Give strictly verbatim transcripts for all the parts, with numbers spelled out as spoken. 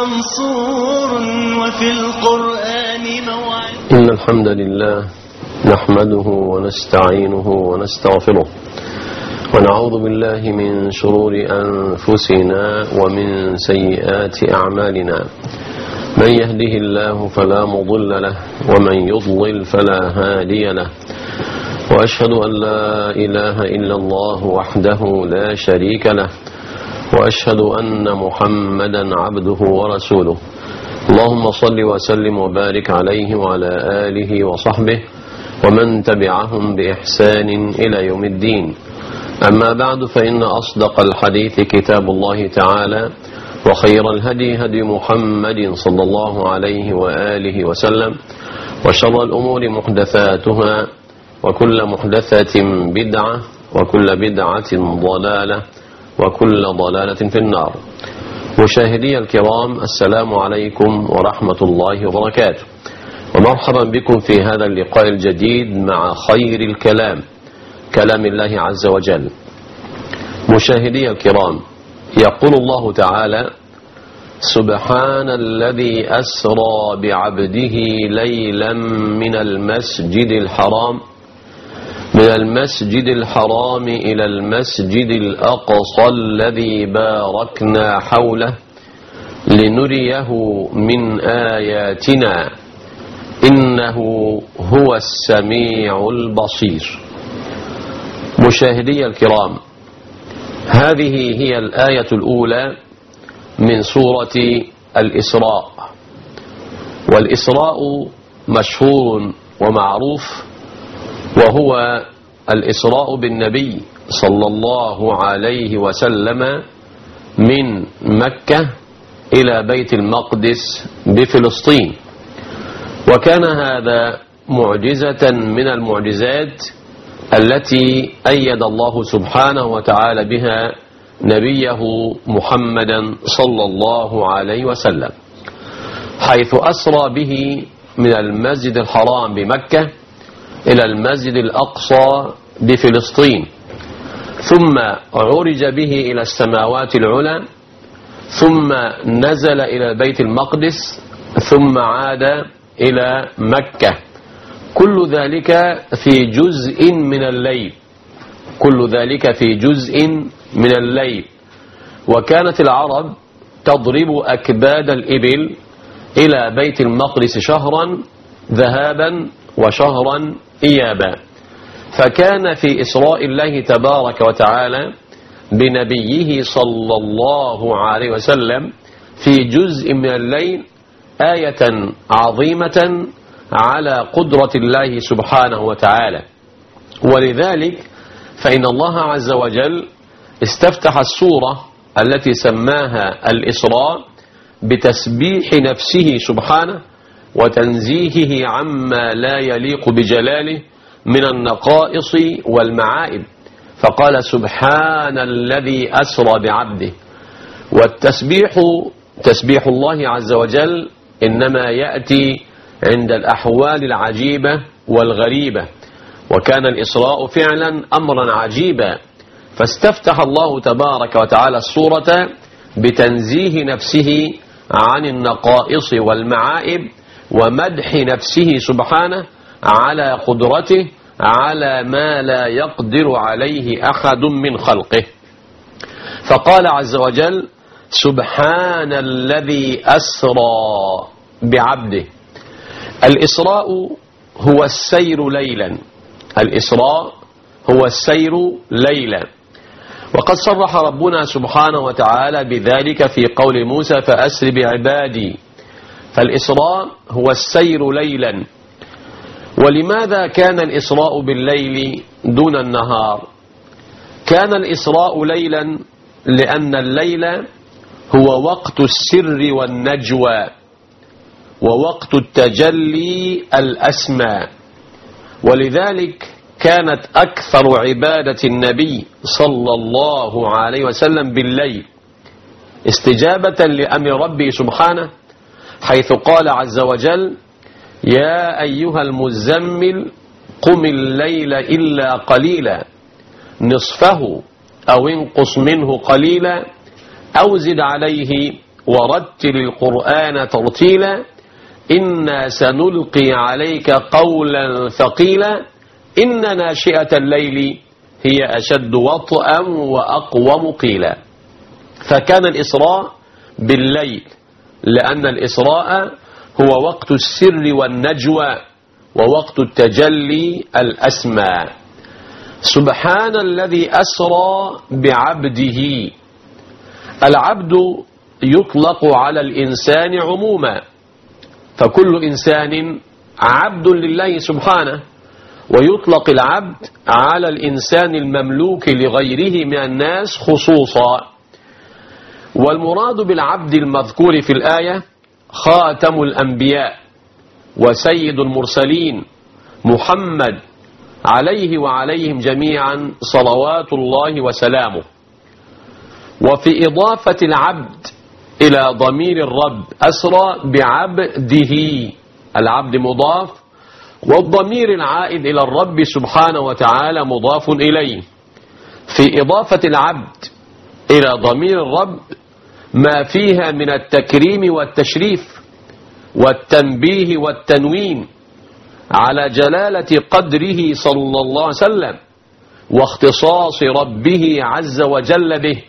منصور وفي القرآن موعد. إن الحمد لله نحمده ونستعينه ونستغفره ونعوذ بالله من شرور أنفسنا ومن سيئات أعمالنا. من يهده الله فلا مضل له ومن يضلل فلا هادي له، وأشهد أن لا إله إلا الله وحده لا شريك له، وأشهد أن محمدا عبده ورسوله. اللهم صل وسلم وبارك عليه وعلى آله وصحبه ومن تبعهم بإحسان إلى يوم الدين. أما بعد، فإن أصدق الحديث كتاب الله تعالى، وخير الهدي هدي محمد صلى الله عليه وآله وسلم، وشر الأمور محدثاتها، وكل محدثة بدعة، وكل بدعة ضلالة، وكل ضلالة في النار. مشاهدي الكرام، السلام عليكم ورحمة الله وبركاته، ومرحبا بكم في هذا اللقاء الجديد مع خير الكلام، كلام الله عز وجل. مشاهدي الكرام، يقول الله تعالى: سبحان الذي أسرى بعبده ليلا من المسجد الحرام من المسجد الحرام إلى المسجد الأقصى الذي باركنا حوله لنريه من آياتنا إنه هو السميع البصير. مشاهدي الكرام، هذه هي الآية الأولى من سورة الإسراء. والإسراء مشهور ومعروف، وهو الإسراء بالنبي صلى الله عليه وسلم من مكة إلى بيت المقدس بفلسطين. وكان هذا معجزة من المعجزات التي أيد الله سبحانه وتعالى بها نبيه محمدا صلى الله عليه وسلم، حيث أسرى به من المسجد الحرام بمكة إلى المسجد الأقصى بفلسطين، ثم عرج به إلى السماوات العلى، ثم نزل إلى بيت المقدس، ثم عاد إلى مكة. كل ذلك في جزء من الليل كل ذلك في جزء من الليل. وكانت العرب تضرب أكباد الإبل إلى بيت المقدس شهرا ذهابا وشهرا إيابا. فكان في إسراء الله تبارك وتعالى بنبيه صلى الله عليه وسلم في جزء من الليل آية عظيمة على قدرة الله سبحانه وتعالى. ولذلك فإن الله عز وجل استفتح السورة التي سماها الإسراء بتسبيح نفسه سبحانه وتنزيهه عما لا يليق بجلاله من النقائص والمعائب، فقال: سبحان الذي أسرى بعبده. والتسبيح تسبيح الله عز وجل إنما يأتي عند الأحوال العجيبة والغريبة، وكان الإسراء فعلا أمرا عجيبا، فاستفتح الله تبارك وتعالى السورة بتنزيه نفسه عن النقائص والمعائب ومدح نفسه سبحانه على قدرته على ما لا يقدر عليه أحد من خلقه. فقال عز وجل: سبحان الذي أسرى بعبده. الإسراء هو السير ليلا الإسراء هو السير ليلا وقد صرح ربنا سبحانه وتعالى بذلك في قول موسى: فأسر بعبادي. فالإسراء هو السير ليلا. ولماذا كان الإسراء بالليل دون النهار؟ كان الإسراء ليلا لأن الليل هو وقت السر والنجوى، ووقت التجلي الأسمى. ولذلك كانت أكثر عبادة النبي صلى الله عليه وسلم بالليل، استجابة لأمر ربه سبحانه، حيث قال عز وجل: يا أيها المزمل قم الليل إلا قليلا نصفه أو انقص منه قليلا أو زد عليه ورتل القرآن ترتيلا إنا سنلقي عليك قولا ثقيلا إن ناشئة الليل هي أشد وطئا وأقوم قيلا. فكان الإسراء بالليل لأن الإسراء هو وقت السر والنجوى ووقت التجلي الأسمى. سبحان الذي أسرى بعبده. العبد يطلق على الإنسان عموما، فكل إنسان عبد لله سبحانه، ويطلق العبد على الإنسان المملوك لغيره من الناس خصوصا. والمراد بالعبد المذكور في الآية خاتم الأنبياء وسيد المرسلين محمد عليه وعليهم جميعا صلوات الله وسلامه. وفي إضافة العبد إلى ضمير الرب أسرى بعبده، العبد مضاف والضمير العائد إلى الرب سبحانه وتعالى مضاف إليه. في إضافة العبد إلى ضمير الرب ما فيها من التكريم والتشريف والتنبيه والتنوين على جلالة قدره صلى الله عليه وسلم واختصاص ربه عز وجل به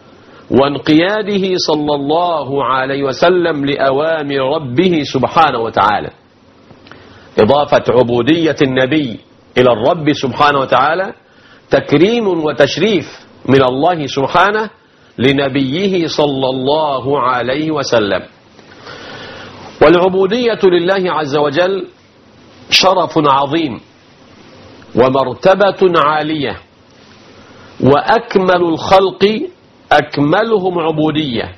وانقياده صلى الله عليه وسلم لأوامر ربه سبحانه وتعالى. إضافة عبودية النبي إلى الرب سبحانه وتعالى تكريم وتشريف من الله سبحانه لنبيه صلى الله عليه وسلم. والعبودية لله عز وجل شرف عظيم ومرتبة عالية، وأكمل الخلق أكملهم عبودية،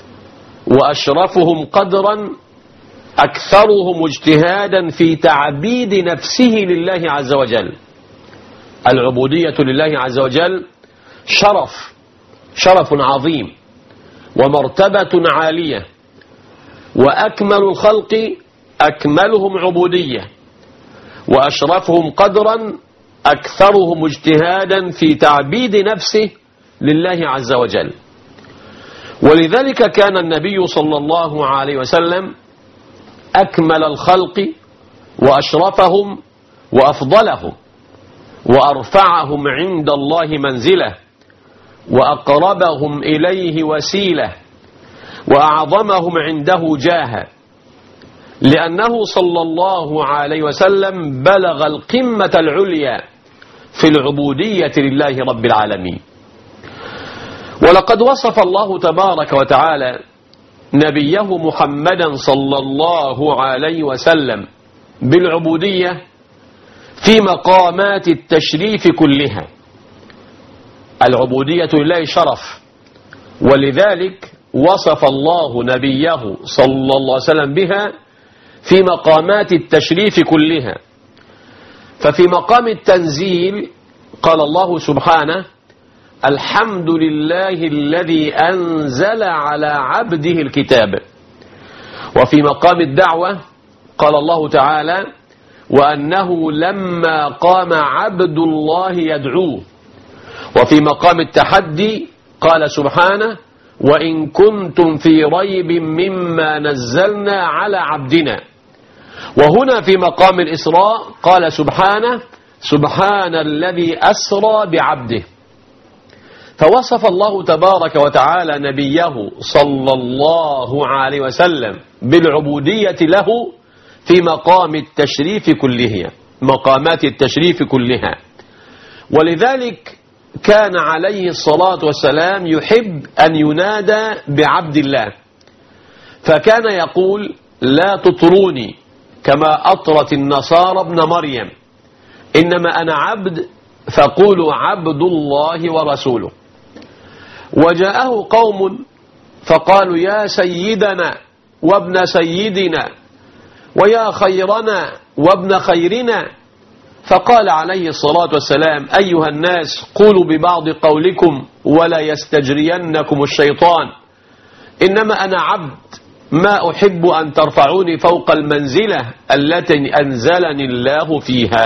وأشرفهم قدرا أكثرهم اجتهادا في تعبيد نفسه لله عز وجل. العبودية لله عز وجل شرف شرف عظيم ومرتبة عالية، وأكمل الخلق أكملهم عبودية، وأشرفهم قدرا أكثرهم اجتهادا في تعبيد نفسه لله عز وجل. ولذلك كان النبي صلى الله عليه وسلم أكمل الخلق وأشرفهم وأفضلهم وأرفعهم عند الله منزلة وأقربهم إليه وسيلة وأعظمهم عنده جاها، لأنه صلى الله عليه وسلم بلغ القمة العليا في العبودية لله رب العالمين. ولقد وصف الله تبارك وتعالى نبيه محمدا صلى الله عليه وسلم بالعبودية في مقامات التشريف كلها. العبودية لله شرف، ولذلك وصف الله نبيه صلى الله عليه وسلم بها في مقامات التشريف كلها. ففي مقام التنزيل قال الله سبحانه الحمد لله الذي أنزل على عبده الكتاب. وفي مقام الدعوة قال الله تعالى وأنه لما قام عبد الله يدعوه. وفي مقام التحدي قال سبحانه وإن كنتم في ريب مما نزلنا على عبدنا. وهنا في مقام الإسراء قال سبحانه سبحان الذي أسرى بعبده. فوصف الله تبارك وتعالى نبيه صلى الله عليه وسلم بالعبودية له في مقام التشريف كلها، مقامات التشريف كلها. ولذلك كان عليه الصلاة والسلام يحب أن ينادى بعبد الله، فكان يقول لا تطروني كما أطرت النصارى ابن مريم، إنما أنا عبد فقولوا عبد الله ورسوله. وجاءه قوم فقالوا يا سيدنا وابن سيدنا ويا خيرنا وابن خيرنا، فقال عليه الصلاة والسلام أيها الناس قولوا ببعض قولكم ولا يستجرينكم الشيطان، إنما أنا عبد ما أحب أن ترفعوني فوق المنزلة التي أنزلني الله فيها.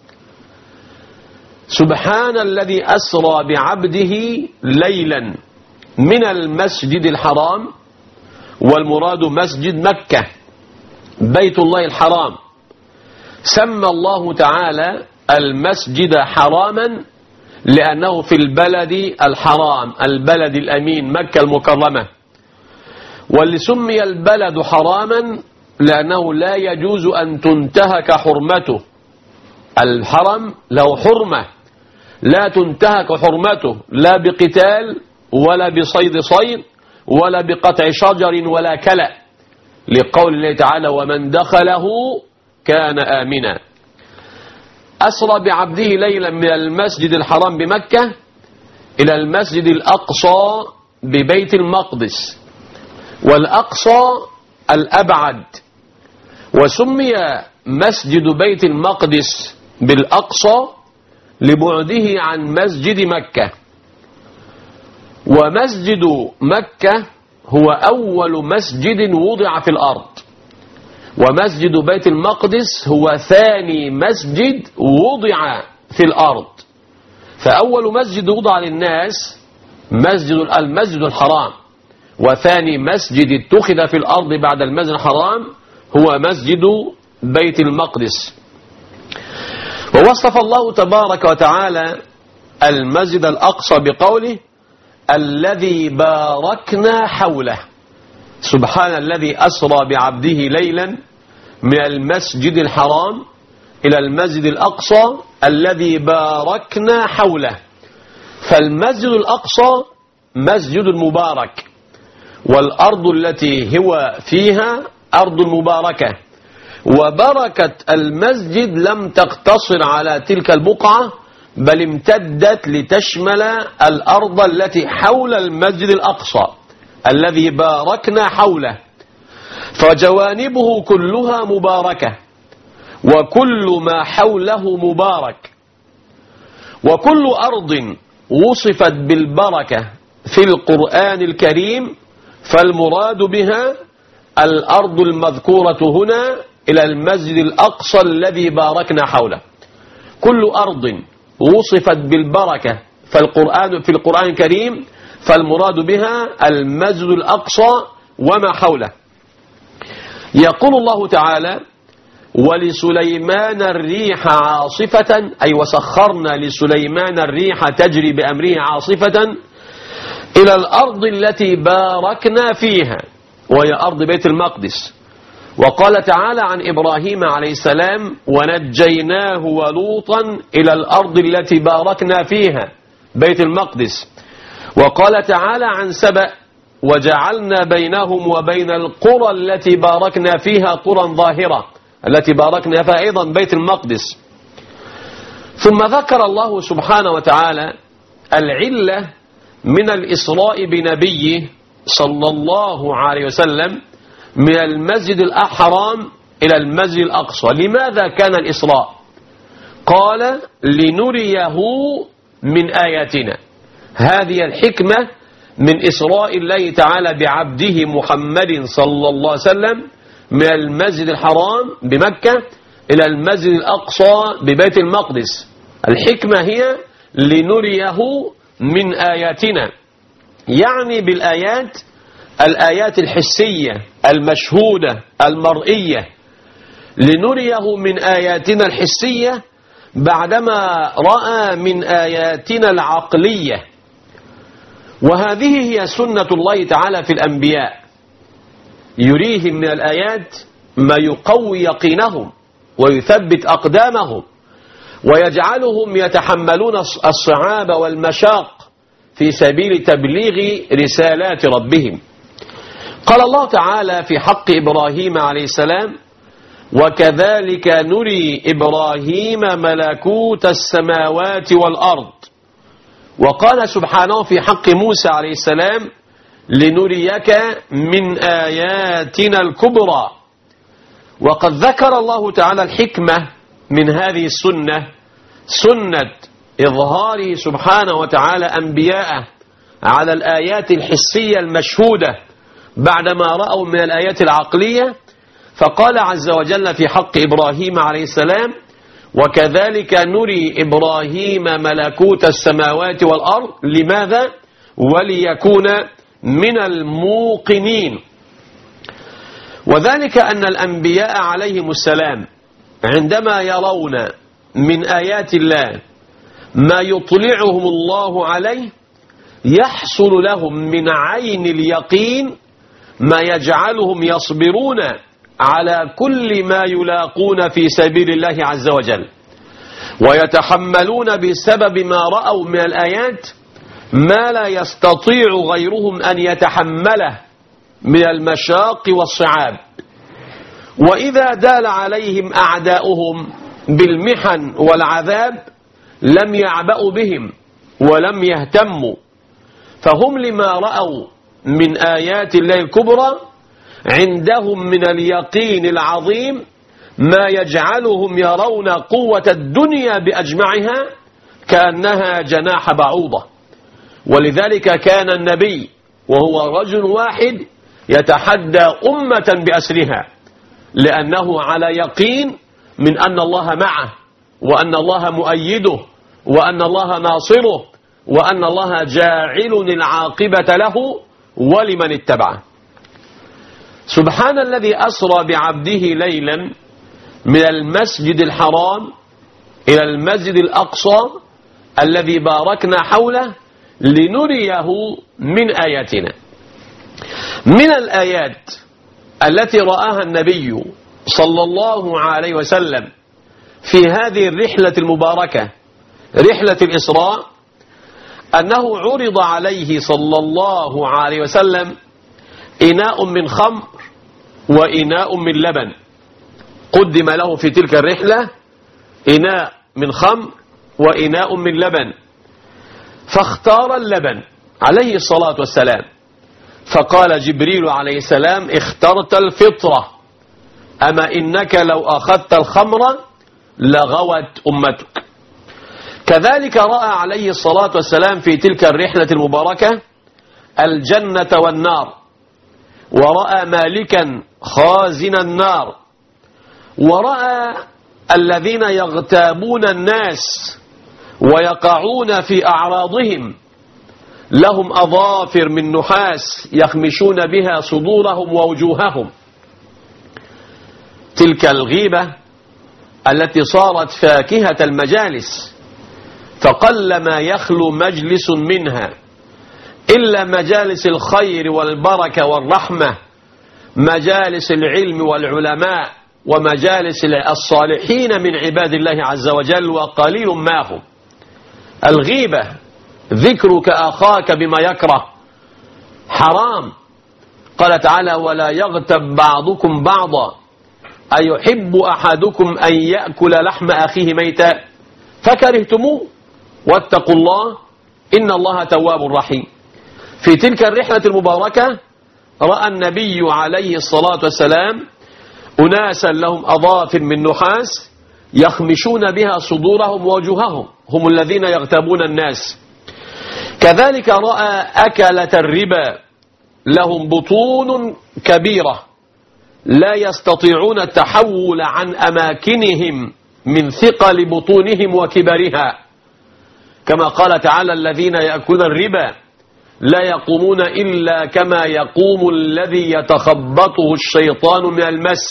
سبحان الذي أسرى بعبده ليلا من المسجد الحرام والمراد مسجد مكة بيت الله الحرام. سمى الله تعالى المسجد حراما لأنه في البلد الحرام، البلد الأمين مكة المكرمة. واللي سمي البلد حراما لأنه لا يجوز أن تنتهك حرمته. الحرم له حرمة لا تنتهك حرمته، لا بقتال ولا بصيد صيد ولا بقطع شجر ولا كلأ، لقول الله تعالى ومن دخله كان آمنا. أسرى بعبده ليلا من المسجد الحرام بمكة إلى المسجد الأقصى ببيت المقدس، والأقصى الأبعد، وسمي مسجد بيت المقدس بالأقصى لبعده عن مسجد مكة. ومسجد مكة هو أول مسجد وضع في الأرض، ومسجد بيت المقدس هو ثاني مسجد وضع في الأرض. فأول مسجد وضع للناس مسجد المسجد الحرام، وثاني مسجد اتخذ في الأرض بعد المسجد الحرام هو مسجد بيت المقدس. ووصف الله تبارك وتعالى المسجد الأقصى بقوله الذي باركنا حوله. سبحان الذي أسرى بعبده ليلا من المسجد الحرام إلى المسجد الأقصى الذي باركنا حوله. فالمسجد الأقصى مسجد مبارك، والأرض التي هو فيها أرض مباركة، وبركة المسجد لم تقتصر على تلك البقعة بل امتدت لتشمل الأرض التي حول المسجد الأقصى الذي باركنا حوله، فجوانبه كلها مباركة وكل ما حوله مبارك. وكل أرض وصفت بالبركة في القرآن الكريم فالمراد بها الأرض المذكورة هنا إلى المسجد الأقصى الذي باركنا حوله. كل أرض وصفت بالبركة فالقرآن في القرآن الكريم فالمراد بها المسجد الأقصى وما حوله. يقول الله تعالى ولسليمان الريح عاصفة، أي وسخرنا لسليمان الريح تجري بأمره عاصفة إلى الأرض التي باركنا فيها وهي أرض بيت المقدس. وقال تعالى عن إبراهيم عليه السلام ونجيناه ولوطا إلى الأرض التي باركنا فيها بيت المقدس. وقال تعالى عن سبأ وجعلنا بينهم وبين القرى التي باركنا فيها قرى ظاهرة التي باركنا فيها أيضا بيت المقدس. ثم ذكر الله سبحانه وتعالى العلة من الإسراء بنبيه صلى الله عليه وسلم من المسجد الحرام إلى المسجد الأقصى. لماذا كان الإسراء؟ قال لنريه من آياتنا. هذه الحكمة من إسراء الله تعالى بعبده محمد صلى الله عليه وسلم من المسجد الحرام بمكة إلى المسجد الأقصى ببيت المقدس. الحكمة هي لنريه من آياتنا، يعني بالآيات الآيات الحسية المشهودة المرئية. لنريه من آياتنا الحسية بعدما رأى من آياتنا العقلية. وهذه هي سنة الله تعالى في الأنبياء، يريهم من الآيات ما يقوي يقينهم ويثبت أقدامهم ويجعلهم يتحملون الصعاب والمشاق في سبيل تبليغ رسالات ربهم. قال الله تعالى في حق إبراهيم عليه السلام وكذلك نري إبراهيم ملكوت السماوات والأرض. وقال سبحانه في حق موسى عليه السلام لنريك من آياتنا الكبرى. وقد ذكر الله تعالى الحكمة من هذه السنة، سنة إظهاره سبحانه وتعالى أنبياءه على الآيات الحسية المشهودة بعدما رأوا من الآيات العقلية. فقال عز وجل في حق إبراهيم عليه السلام وكذلك نري إبراهيم ملكوت السماوات والأرض. لماذا؟ وليكون من الموقنين. وذلك أن الأنبياء عليهم السلام عندما يرون من آيات الله ما يطلعهم الله عليه يحصل لهم من عين اليقين ما يجعلهم يصبرون على كل ما يلاقون في سبيل الله عز وجل، ويتحملون بسبب ما رأوا من الآيات ما لا يستطيع غيرهم أن يتحمله من المشاق والصعاب. وإذا دال عليهم أعداؤهم بالمحن والعذاب لم يعبأوا بهم ولم يهتموا، فهم لما رأوا من آيات الله الكبرى عندهم من اليقين العظيم ما يجعلهم يرون قوة الدنيا بأجمعها كأنها جناح بعوضة. ولذلك كان النبي وهو رجل واحد يتحدى أمة بأسرها، لأنه على يقين من أن الله معه، وأن الله مؤيده، وأن الله ناصره، وأن الله جاعل العاقبة له ولمن اتبعه. سبحان الذي أسرى بعبده ليلا من المسجد الحرام إلى المسجد الأقصى الذي باركنا حوله لنريه من آياتنا. من الآيات التي رآها النبي صلى الله عليه وسلم في هذه الرحلة المباركة رحلة الإسراء أنه عرض عليه صلى الله عليه وسلم إناء من خمر وإناء من لبن. قدم له في تلك الرحلة إناء من خمر وإناء من لبن، فاختار اللبن عليه الصلاة والسلام، فقال جبريل عليه السلام: اخترت الفطرة، أما إنك لو أخذت الخمر لغوت أمتك. كذلك رأى عليه الصلاة والسلام في تلك الرحلة المباركة الجنة والنار، ورأى مالكا خازن النار، ورأى الذين يغتابون الناس ويقعون في أعراضهم لهم أظافر من نحاس يخمشون بها صدورهم ووجوههم. تلك الغيبة التي صارت فاكهة المجالس، فقلما يخلو مجلس منها إلا مجالس الخير والبركة والرحمة، مجالس العلم والعلماء ومجالس الصالحين من عباد الله عز وجل، وقليل ما هم. الغيبة ذكرك أخاك بما يكره حرام. قال تعالى: ولا يغتب بعضكم بعضا أيحب أحدكم أن يأكل لحم أخيه ميتا فكرهتموه واتقوا الله إن الله تواب رحيم. في تلك الرحلة المباركة رأى النبي عليه الصلاة والسلام أناسا لهم أظافر من نحاس يخمشون بها صدورهم ووجوههم، هم الذين يغتابون الناس. كذلك رأى أكلة الربا لهم بطون كبيرة لا يستطيعون التحول عن أماكنهم من ثقل بطونهم وكبرها، كما قال تعالى: الذين يأكلون الربا لا يقومون إلا كما يقوم الذي يتخبطه الشيطان من المس.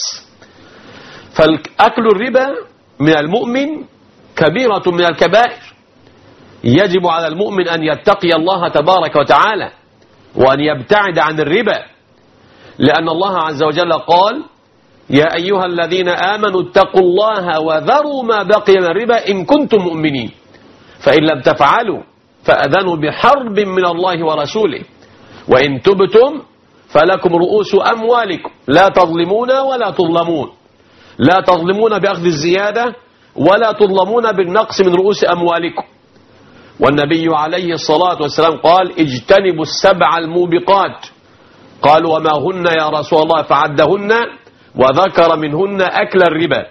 فأكل الربا من المؤمن كبيرة من الكبائر، يجب على المؤمن أن يتقي الله تبارك وتعالى وأن يبتعد عن الربا، لأن الله عز وجل قال: يا أيها الذين آمنوا اتقوا الله وذروا ما بقي من الربا إن كنتم مؤمنين، فإن لم تفعلوا فأذنوا بحرب من الله ورسوله، وإن تبتم فلكم رؤوس أموالكم لا تظلمون ولا تظلمون، لا تظلمون بأخذ الزيادة ولا تظلمون بالنقص من رؤوس أموالكم. والنبي عليه الصلاة والسلام قال: اجتنبوا السبع الموبقات. قالوا: وما هن يا رسول الله؟ فعدهن وذكر منهن أكل الربا.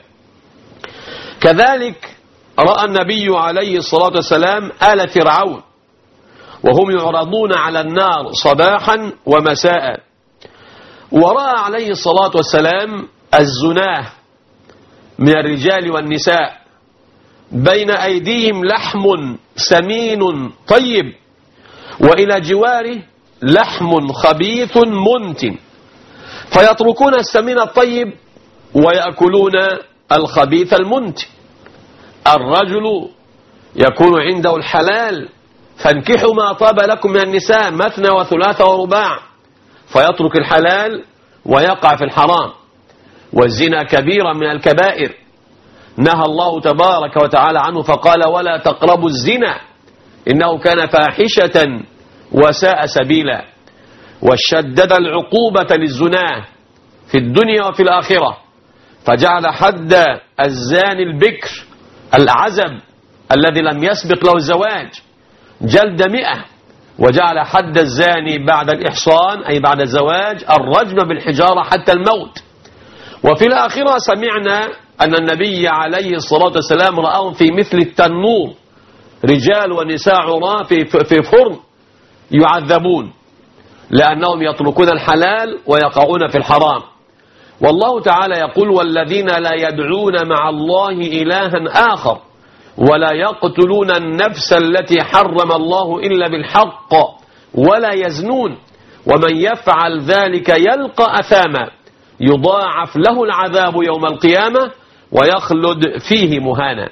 كذلك رأى النبي عليه الصلاة والسلام آل فرعون وهم يعرضون على النار صباحا ومساء، ورأى عليه الصلاة والسلام الزناه من الرجال والنساء بين أيديهم لحم سمين طيب، وإلى جواره لحم خبيث منتن، فيتركون السمين الطيب ويأكلون الخبيث المنتن. الرجل يكون عنده الحلال فانكحوا ما طاب لكم من النساء مثنى وثلاث ورباع، فيترك الحلال ويقع في الحرام. والزنا كبيرة من الكبائر نهى الله تبارك وتعالى عنه فقال ولا تقربوا الزنا إنه كان فاحشة وساء سبيلا، وشدد العقوبة للزنا في الدنيا وفي الآخرة، فجعل حد الزاني البكر العزب الذي لم يسبق له الزواج جلد مئة، وجعل حد الزاني بعد الإحصان أي بعد الزواج الرجم بالحجارة حتى الموت. وفي الآخرة سمعنا أن النبي عليه الصلاة والسلام رأهم في مثل التنور، رجال ونساء عراة في فرن يعذبون لأنهم يتركون الحلال ويقعون في الحرام. والله تعالى يقول والذين لا يدعون مع الله إلها آخر ولا يقتلون النفس التي حرم الله إلا بالحق ولا يزنون ومن يفعل ذلك يلقى أثاما يضاعف له العذاب يوم القيامة ويخلد فيه مهانا.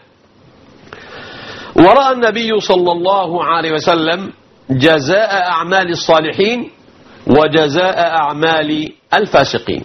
ورأى النبي صلى الله عليه وسلم جزاء أعمال الصالحين وجزاء أعمال الفاسقين.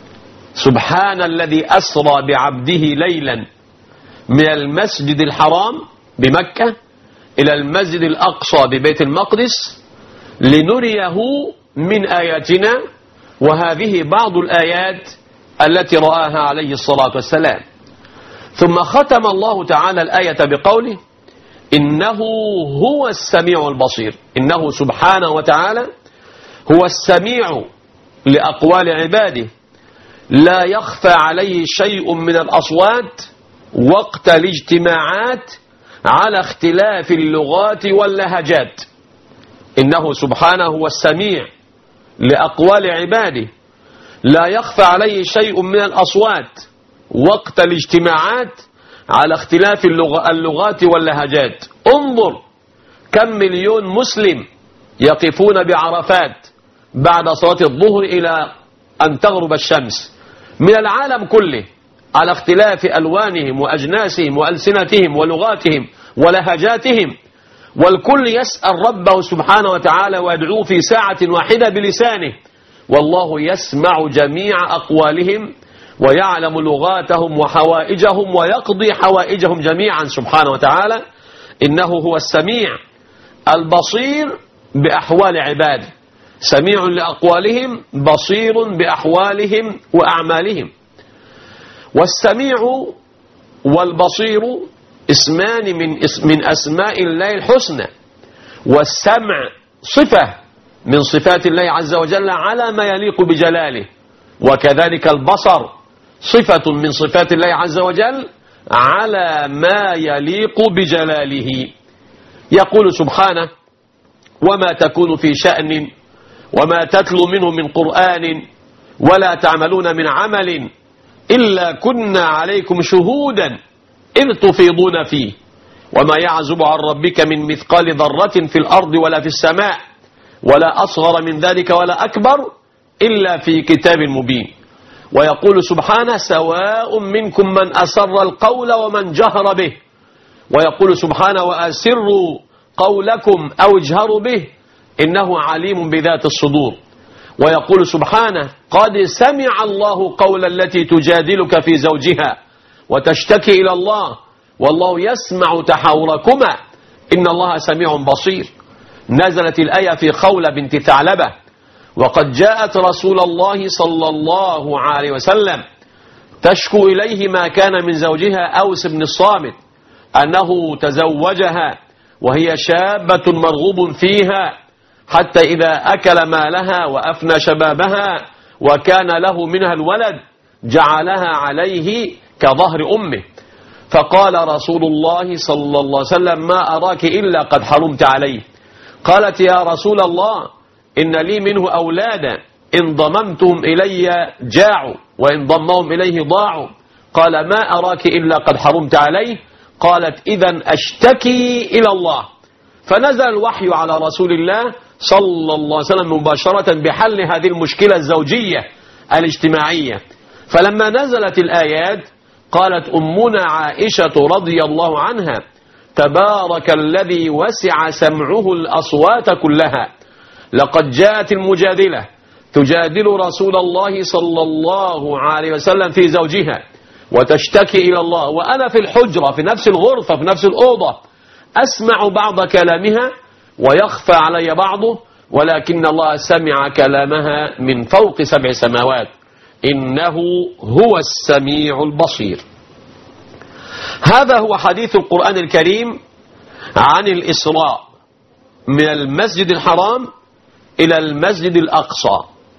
سبحان الذي أسرى بعبده ليلا من المسجد الحرام بمكة إلى المسجد الأقصى ببيت المقدس لنريه من آياتنا، وهذه بعض الآيات التي رآها عليه الصلاة والسلام. ثم ختم الله تعالى الآية بقوله إنه هو السميع البصير. إنه سبحانه وتعالى هو السميع لأقوال عباده، لا يخفى عليه شيء من الأصوات وقت الاجتماعات على اختلاف اللغات واللهجات. إنه سبحانه هو السميع لأقوال عباده، لا يخفى عليه شيء من الأصوات وقت الاجتماعات على اختلاف اللغات واللهجات. انظر كم مليون مسلم يقفون بعرفات بعد صلاة الظهر إلى أن تغرب الشمس من العالم كله على اختلاف ألوانهم وأجناسهم وألسنتهم ولغاتهم ولهجاتهم، والكل يسأل ربه سبحانه وتعالى ويدعوه في ساعة واحدة بلسانه، والله يسمع جميع أقوالهم ويعلم لغاتهم وحوائجهم ويقضي حوائجهم جميعا سبحانه وتعالى. إنه هو السميع البصير بأحوال عباده، سميع لأقوالهم بصير بأحوالهم وأعمالهم. والسميع والبصير اسمان من من أسماء الله الحسنى، والسمع صفة من صفات الله عز وجل على ما يليق بجلاله، وكذلك البصر صفة من صفات الله عز وجل على ما يليق بجلاله. يقول سبحانه وما تكون في شأن وما تتلو منه من قرآن ولا تعملون من عمل إلا كنا عليكم شهودا إذ تفيضون فيه وما يعزب عن ربك من مثقال ذرة في الأرض ولا في السماء ولا أصغر من ذلك ولا أكبر إلا في كتاب مبين. ويقول سبحانه سواء منكم من أسر القول ومن جهر به. ويقول سبحانه وأسروا قولكم أو اجهروا به إنه عليم بذات الصدور. ويقول سبحانه قد سمع الله قول التي تجادلك في زوجها وتشتكي إلى الله والله يسمع تحاوركما إن الله سميع بصير. نزلت الآية في خولة بنت ثعلبة، وقد جاءت رسول الله صلى الله عليه وسلم تشكو إليه ما كان من زوجها أوس بن الصامت أنه تزوجها وهي شابة مرغوب فيها حتى إذا أكل مالها وأفنى شبابها وكان له منها الولد جعلها عليه كظهر أمه. فقال رسول الله صلى الله عليه وسلم ما أراك إلا قد حرمت عليه. قالت يا رسول الله إن لي منه أولادا إن ضممتهم إلي جاعوا وإن ضمهم إليه ضاعوا. قال ما أراك إلا قد حرمت عليه. قالت إذن أشتكي إلى الله. فنزل الوحي على رسول الله صلى الله عليه وسلم مباشرة بحل هذه المشكلة الزوجية الاجتماعية. فلما نزلت الآيات قالت أمنا عائشة رضي الله عنها: تبارك الذي وسع سمعه الأصوات كلها، لقد جاءت المجادلة تجادل رسول الله صلى الله عليه وسلم في زوجها وتشتكي إلى الله، وأنا في الحجرة في نفس الغرفة في نفس الأوضة أسمع بعض كلامها ويخفى علي بعضه، ولكن الله سمع كلامها من فوق سبع سماوات، إنه هو السميع البصير. هذا هو حديث القرآن الكريم عن الإسراء من المسجد الحرام إلى المسجد الأقصى.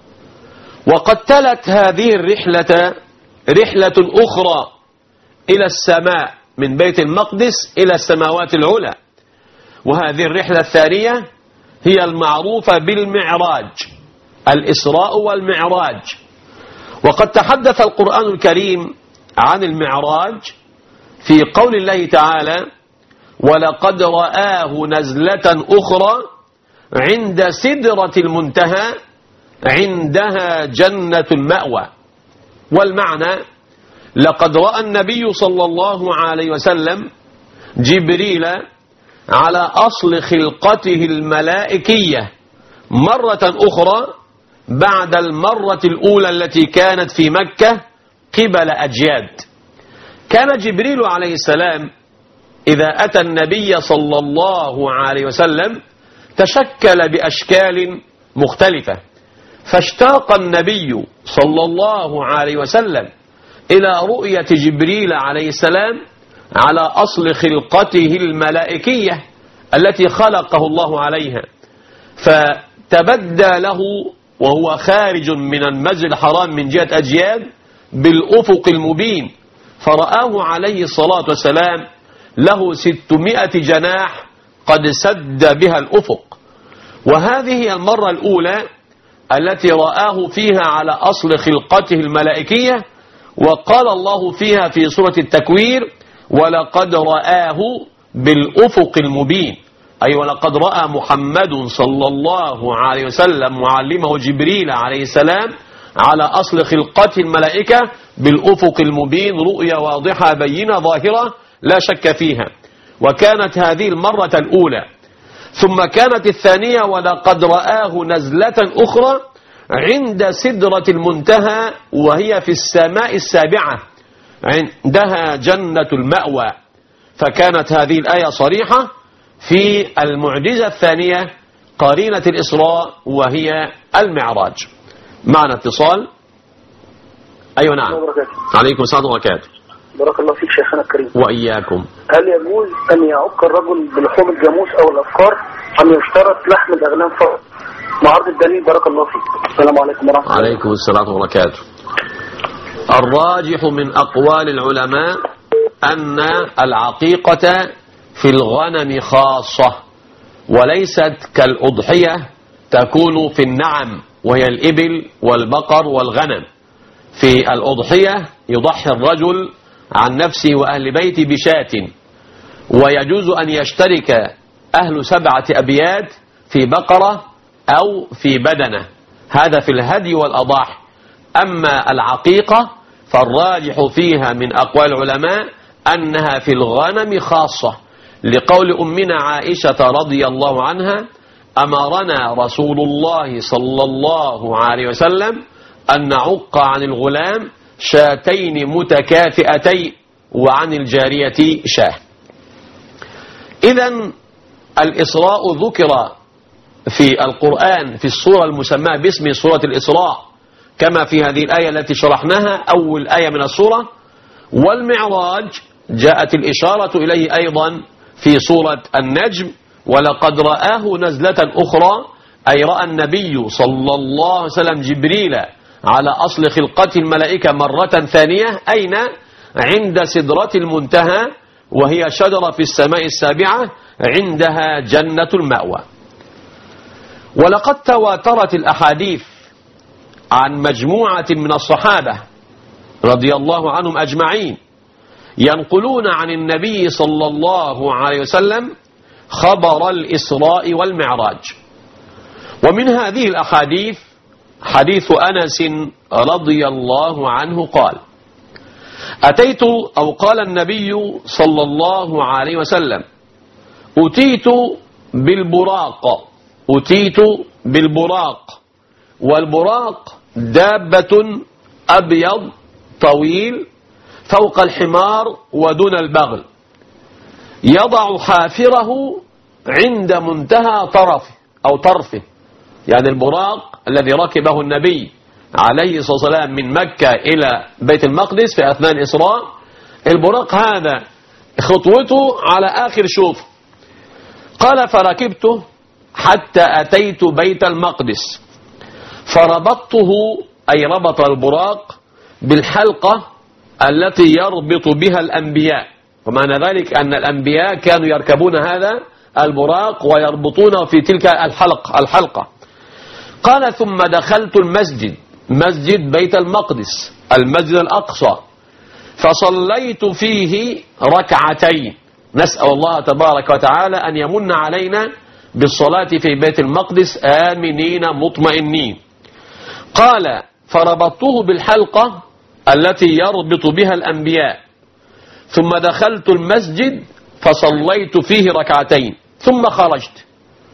وقد تلت هذه الرحلة رحلة أخرى إلى السماء من بيت المقدس إلى السماوات العلى، وهذه الرحلة الثانية هي المعروفة بالمعراج، الإسراء والمعراج. وقد تحدث القرآن الكريم عن المعراج في قول الله تعالى: ولقد رآه نزلة أخرى عند سدرة المنتهى عندها جنة المأوى. والمعنى: لقد رأى النبي صلى الله عليه وسلم جبريل على أصل خلقته الملائكية مرة أخرى بعد المرة الأولى التي كانت في مكة قبل أجياد. كان جبريل عليه السلام إذا أتى النبي صلى الله عليه وسلم تشكل بأشكال مختلفة، فاشتاق النبي صلى الله عليه وسلم إلى رؤية جبريل عليه السلام على أصل خلقته الملائكية التي خلقه الله عليها، فتبدى له وهو خارج من المسجد الحرام من جهة أجياد بالأفق المبين، فرآه عليه الصلاة والسلام له ستمائة جناح قد سد بها الأفق. وهذه هي المرة الأولى التي رآه فيها على أصل خلقته الملائكية، وقال الله فيها في سورة التكوير: ولقد رآه بالأفق المبين، أي ولقد رأى محمد صلى الله عليه وسلم معلمه جبريل عليه السلام على أصل خلقته الملائكة بالأفق المبين، رؤية واضحة بينة ظاهرة لا شك فيها. وكانت هذه المرة الأولى. ثم كانت الثانية: ولقد رآه نزلة أخرى عند سدرة المنتهى وهي في السماء السابعة عندها جنة المأوى. فكانت هذه الآية صريحة في المعجزة الثانية قرينة الإسراء وهي المعراج. معنا اتصال. أيوة نعم. عليكم السلام وبركاته. بارك الله فيك شيخنا الكريم. وإياكم. هل يجوز أن يعق الرجل بلحوم الجاموس أو الأبقار أم يشترط لحم الأغنام فقط؟ معرض الدليل. بارك الله فيك. السلام عليكم ورحمة الله. عليكم السلام وبركاته. الراجح من أقوال العلماء أن العقيقة في الغنم خاصة، وليست كالأضحية تكون في النعم وهي الإبل والبقر والغنم. في الأضحية يضحي الرجل عن نفسه وأهل بيته بشاة، ويجوز أن يشترك أهل سبعة أبيات في بقرة أو في بدنة، هذا في الهدي والأضاحي. أما العقيقة فالراجح فيها من أقوال العلماء أنها في الغنم خاصة، لقول أمنا عائشة رضي الله عنها: أمرنا رسول الله صلى الله عليه وسلم أن نعق عن الغلام شاتين متكافئتين وعن الجارية شاه. إذن الإسراء ذكر في القرآن في السورة المسماة باسم سورة الإسراء كما في هذه الآية التي شرحناها أول آية من السورة، والمعراج جاءت الإشارة إليه أيضا في سورة النجم: ولقد رآه نزلة أخرى، أي رأى النبي صلى الله عليه وسلم جبريل على أصل خلقة الملائكة مرة ثانية. أين؟ عند سدرة المنتهى وهي شجرة في السماء السابعة عندها جنة المأوى. ولقد تواترت الأحاديث عن مجموعة من الصحابة رضي الله عنهم أجمعين ينقلون عن النبي صلى الله عليه وسلم خبر الإسراء والمعراج. ومن هذه الأحاديث حديث أنس رضي الله عنه قال: أتيت أو قال النبي صلى الله عليه وسلم: أتيت بالبراق أتيت بالبراق والبراق دابة أبيض طويل فوق الحمار ودون البغل، يضع حافره عند منتهى طرفه أو طرفه، يعني البراق الذي ركبه النبي عليه الصلاة والسلام من مكة إلى بيت المقدس في أثناء الإسراء، البراق هذا خطوته على آخر شوف. قال: فركبته حتى أتيت بيت المقدس فربطته، أي ربط البراق بالحلقة التي يربط بها الأنبياء، ومعنى ذلك أن الأنبياء كانوا يركبون هذا البراق ويربطونه في تلك الحلق الحلقة. قال: ثم دخلت المسجد مسجد بيت المقدس المسجد الأقصى فصليت فيه ركعتين. نسأل الله تبارك وتعالى أن يمن علينا بالصلاة في بيت المقدس آمنين مطمئنين. قال: فربطته بالحلقة التي يربط بها الأنبياء، ثم دخلت المسجد فصليت فيه ركعتين، ثم خرجت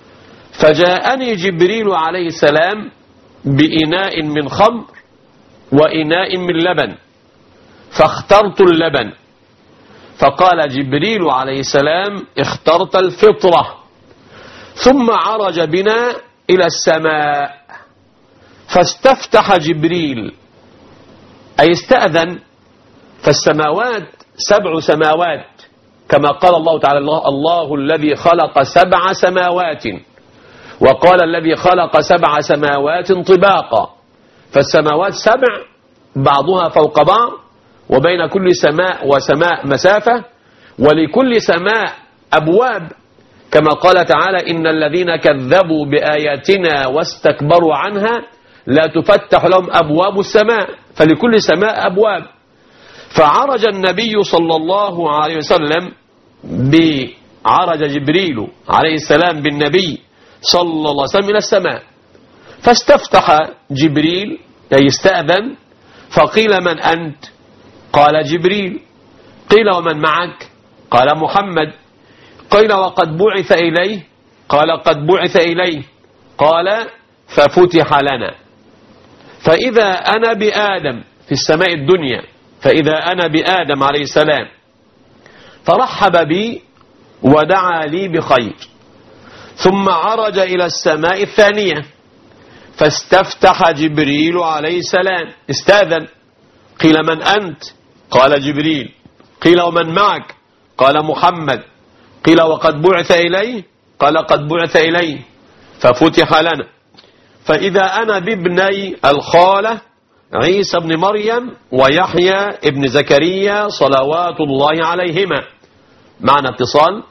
فجاءني جبريل عليه السلام بإناء من خمر وإناء من لبن، فاخترت اللبن، فقال جبريل عليه السلام: اخترت الفطرة. ثم عرج بنا إلى السماء فاستفتح جبريل، أي استأذن، فالسماوات سبع سماوات كما قال الله تعالى: الله, الله الذي خلق سبع سماوات، وقال الذي خلق سبع سماوات طباقا، فالسماوات سبع بعضها فوق بعض، وبين كل سماء وسماء مسافة، ولكل سماء أبواب، كما قال تعالى: إن الذين كذبوا بآياتنا واستكبروا عنها لا تفتح لهم أبواب السماء، فلكل سماء أبواب. فعرج النبي صلى الله عليه وسلم بعرج جبريل عليه السلام بالنبي صلى الله عليه وسلم إلى السماء، فاستفتح جبريل، أي استأذن، فقيل: من أنت؟ قال: جبريل. قيل: ومن معك؟ قال: محمد. قيل: وقد بعث إليه؟ قال: قد بعث إليه. قال: ففتح لنا، فإذا أنا بآدم في السماء الدنيا، فإذا أنا بآدم عليه السلام، فرحب بي ودعا لي بخير، ثم عرج إلى السماء الثانية فاستفتح جبريل عليه السلام، استأذن. قيل: من أنت؟ قال: جبريل. قيل: ومن معك؟ قال: محمد. قيل: وقد بعث إليه؟ قال: قد بعث إليه. ففتح لنا، فإذا أنا بابني الخالة عيسى بن مريم ويحيى ابن زكريا صلوات الله عليهما. معنا اتصال.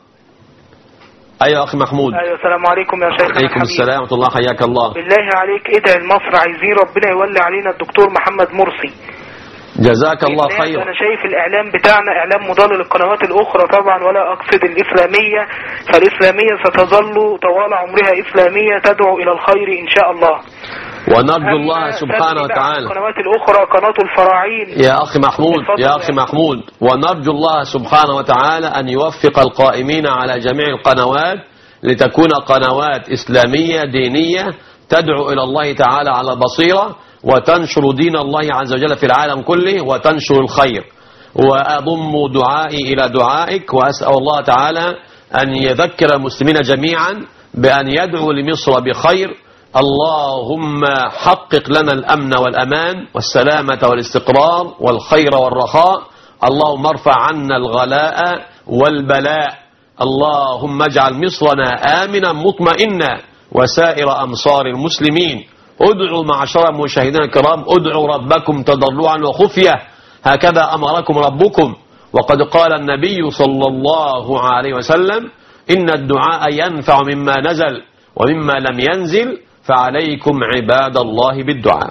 أيوة أخي محمود. أيوة، السلام عليكم يا شيخ. عليكم السلام ورحمة الله، حياك الله. بالله عليك ادعي لمصر، عايزين ربنا يولي علينا الدكتور محمد مرسي. جزاك الله خير. أنا شايف الإعلام بتاعنا إعلام مضاد للقنوات الأخرى طبعا، ولا أقصد الإسلامية، فالإسلامية ستظل طوال عمرها إسلامية تدعو إلى الخير إن شاء الله، ونرجو الله سبحانه وتعالى. القنوات الأخرى قناة الفراعين يا أخي محمود يا أخي محمود ونرجو الله سبحانه وتعالى أن يوفق القائمين على جميع القنوات لتكون قنوات إسلامية دينية تدعو إلى الله تعالى على بصيرة، وتنشر دين الله عز وجل في العالم كله، وتنشر الخير. وأضم دعائي إلى دعائك، وأسأل الله تعالى أن يذكر المسلمين جميعا بأن يدعوا لمصر بخير. اللهم حقق لنا الأمن والأمان والسلامة والاستقرار والخير والرخاء. اللهم ارفع عنا الغلاء والبلاء. اللهم اجعل مصرنا آمنا مطمئنا وسائر أمصار المسلمين. ادعوا معشر المشاهدين الكرام، ادعوا ربكم تضرعا وخفية، هكذا أمركم ربكم. وقد قال النبي صلى الله عليه وسلم: إن الدعاء ينفع مما نزل ومما لم ينزل، فعليكم عباد الله بالدعاء.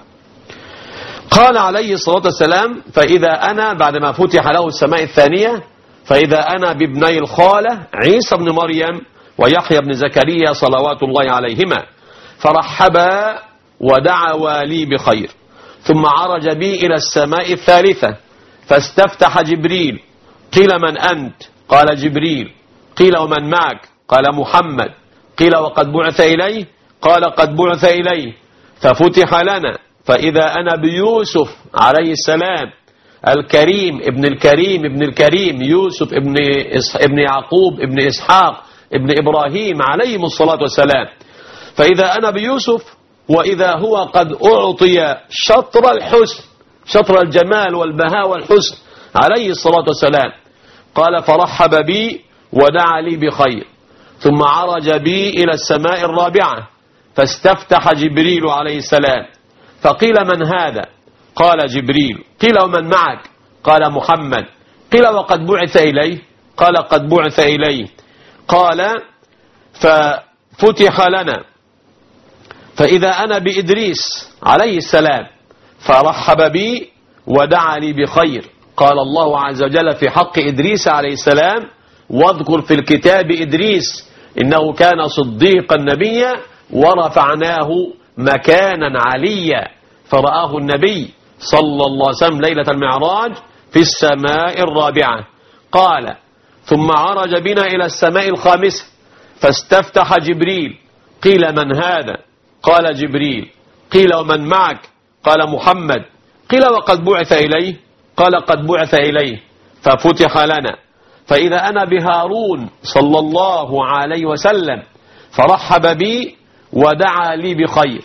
قال عليه الصلاة والسلام: فإذا أنا، بعدما فتح له السماء الثانية، فإذا أنا بابني الخالة عيسى بن مريم ويحيى بن زكريا صلوات الله عليهما، فرحبا ودعوا لي بخير. ثم عرج بي إلى السماء الثالثة فاستفتح جبريل. قيل من أنت؟ قال جبريل. قيل ومن معك؟ قال محمد. قيل وقد بعث إليه؟ قال قد بعث إليه. ففتح لنا فإذا أنا بيوسف عليه السلام الكريم ابن الكريم ابن الكريم يوسف ابن ابن يعقوب ابن إسحاق ابن إبراهيم عليهم الصلاة والسلام. فإذا أنا بيوسف وإذا هو قد أعطي شطر الحسن، شطر الجمال والبهاء والحسن عليه الصلاة والسلام. قال فرحب بي ودعا لي بخير. ثم عرج بي إلى السماء الرابعة فاستفتح جبريل عليه السلام. فقيل من هذا؟ قال جبريل. قيل ومن معك؟ قال محمد. قيل وقد بعث إليه؟ قال قد بعث إليه. قال ففتح لنا فإذا أنا بإدريس عليه السلام فرحب بي ودعا لي بخير. قال الله عز وجل في حق إدريس عليه السلام واذكر في الكتاب إدريس إنه كان صديقا نبيا ورفعناه مكانا عليا. فرآه النبي صلى الله عليه وسلم ليلة المعراج في السماء الرابعة. قال ثم عرج بنا إلى السماء الخامسة فاستفتح جبريل. قيل من هذا؟ قال جبريل. قيل ومن معك؟ قال محمد. قيل وقد بعث إليه؟ قال قد بعث إليه. ففتح لنا فإذا أنا بهارون صلى الله عليه وسلم فرحب بي ودعا لي بخير.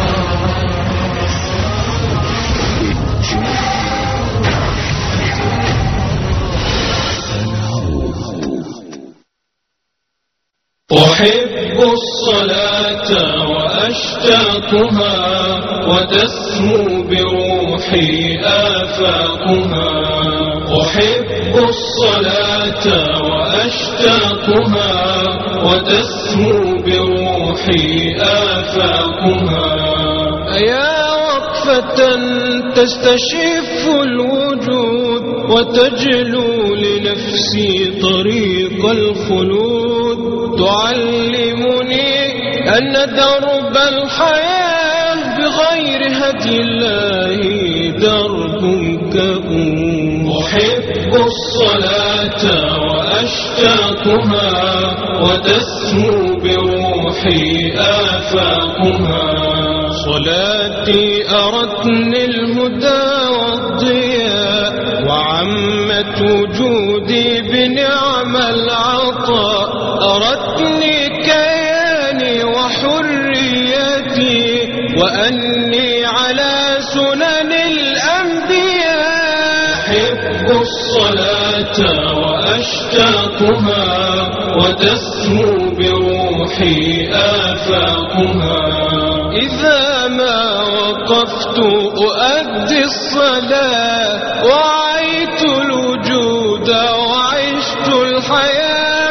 أحب الصلاة وأشتاقها وتسمو بروحي آفاقها. أحب الصلاة وأشتاقها وتسمو بروحي آفاقها. يا وقفة تستشف الوجود وتجلو لنفسي طريق الخلود. تعلمني أن درب الحياة بغير هدي الله درب كؤوب. أحب الصلاة وأشتاقها وتسمو بروحي آفاقها. صلاتي أرتني الهدى والضياء وعمت وجودي بنعم العطاء. أرتني كياني وحريتي وأني على سنن الأنبياء. أحب الصلاة وأشتاقها وتسمو بروحي آفاقها. إذا ما وقفت أؤدي الصلاة وعيت الوجود وعشت الحياة.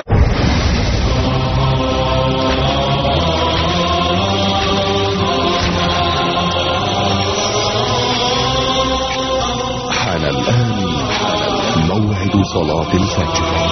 حان الآن موعد صلاة الفجر.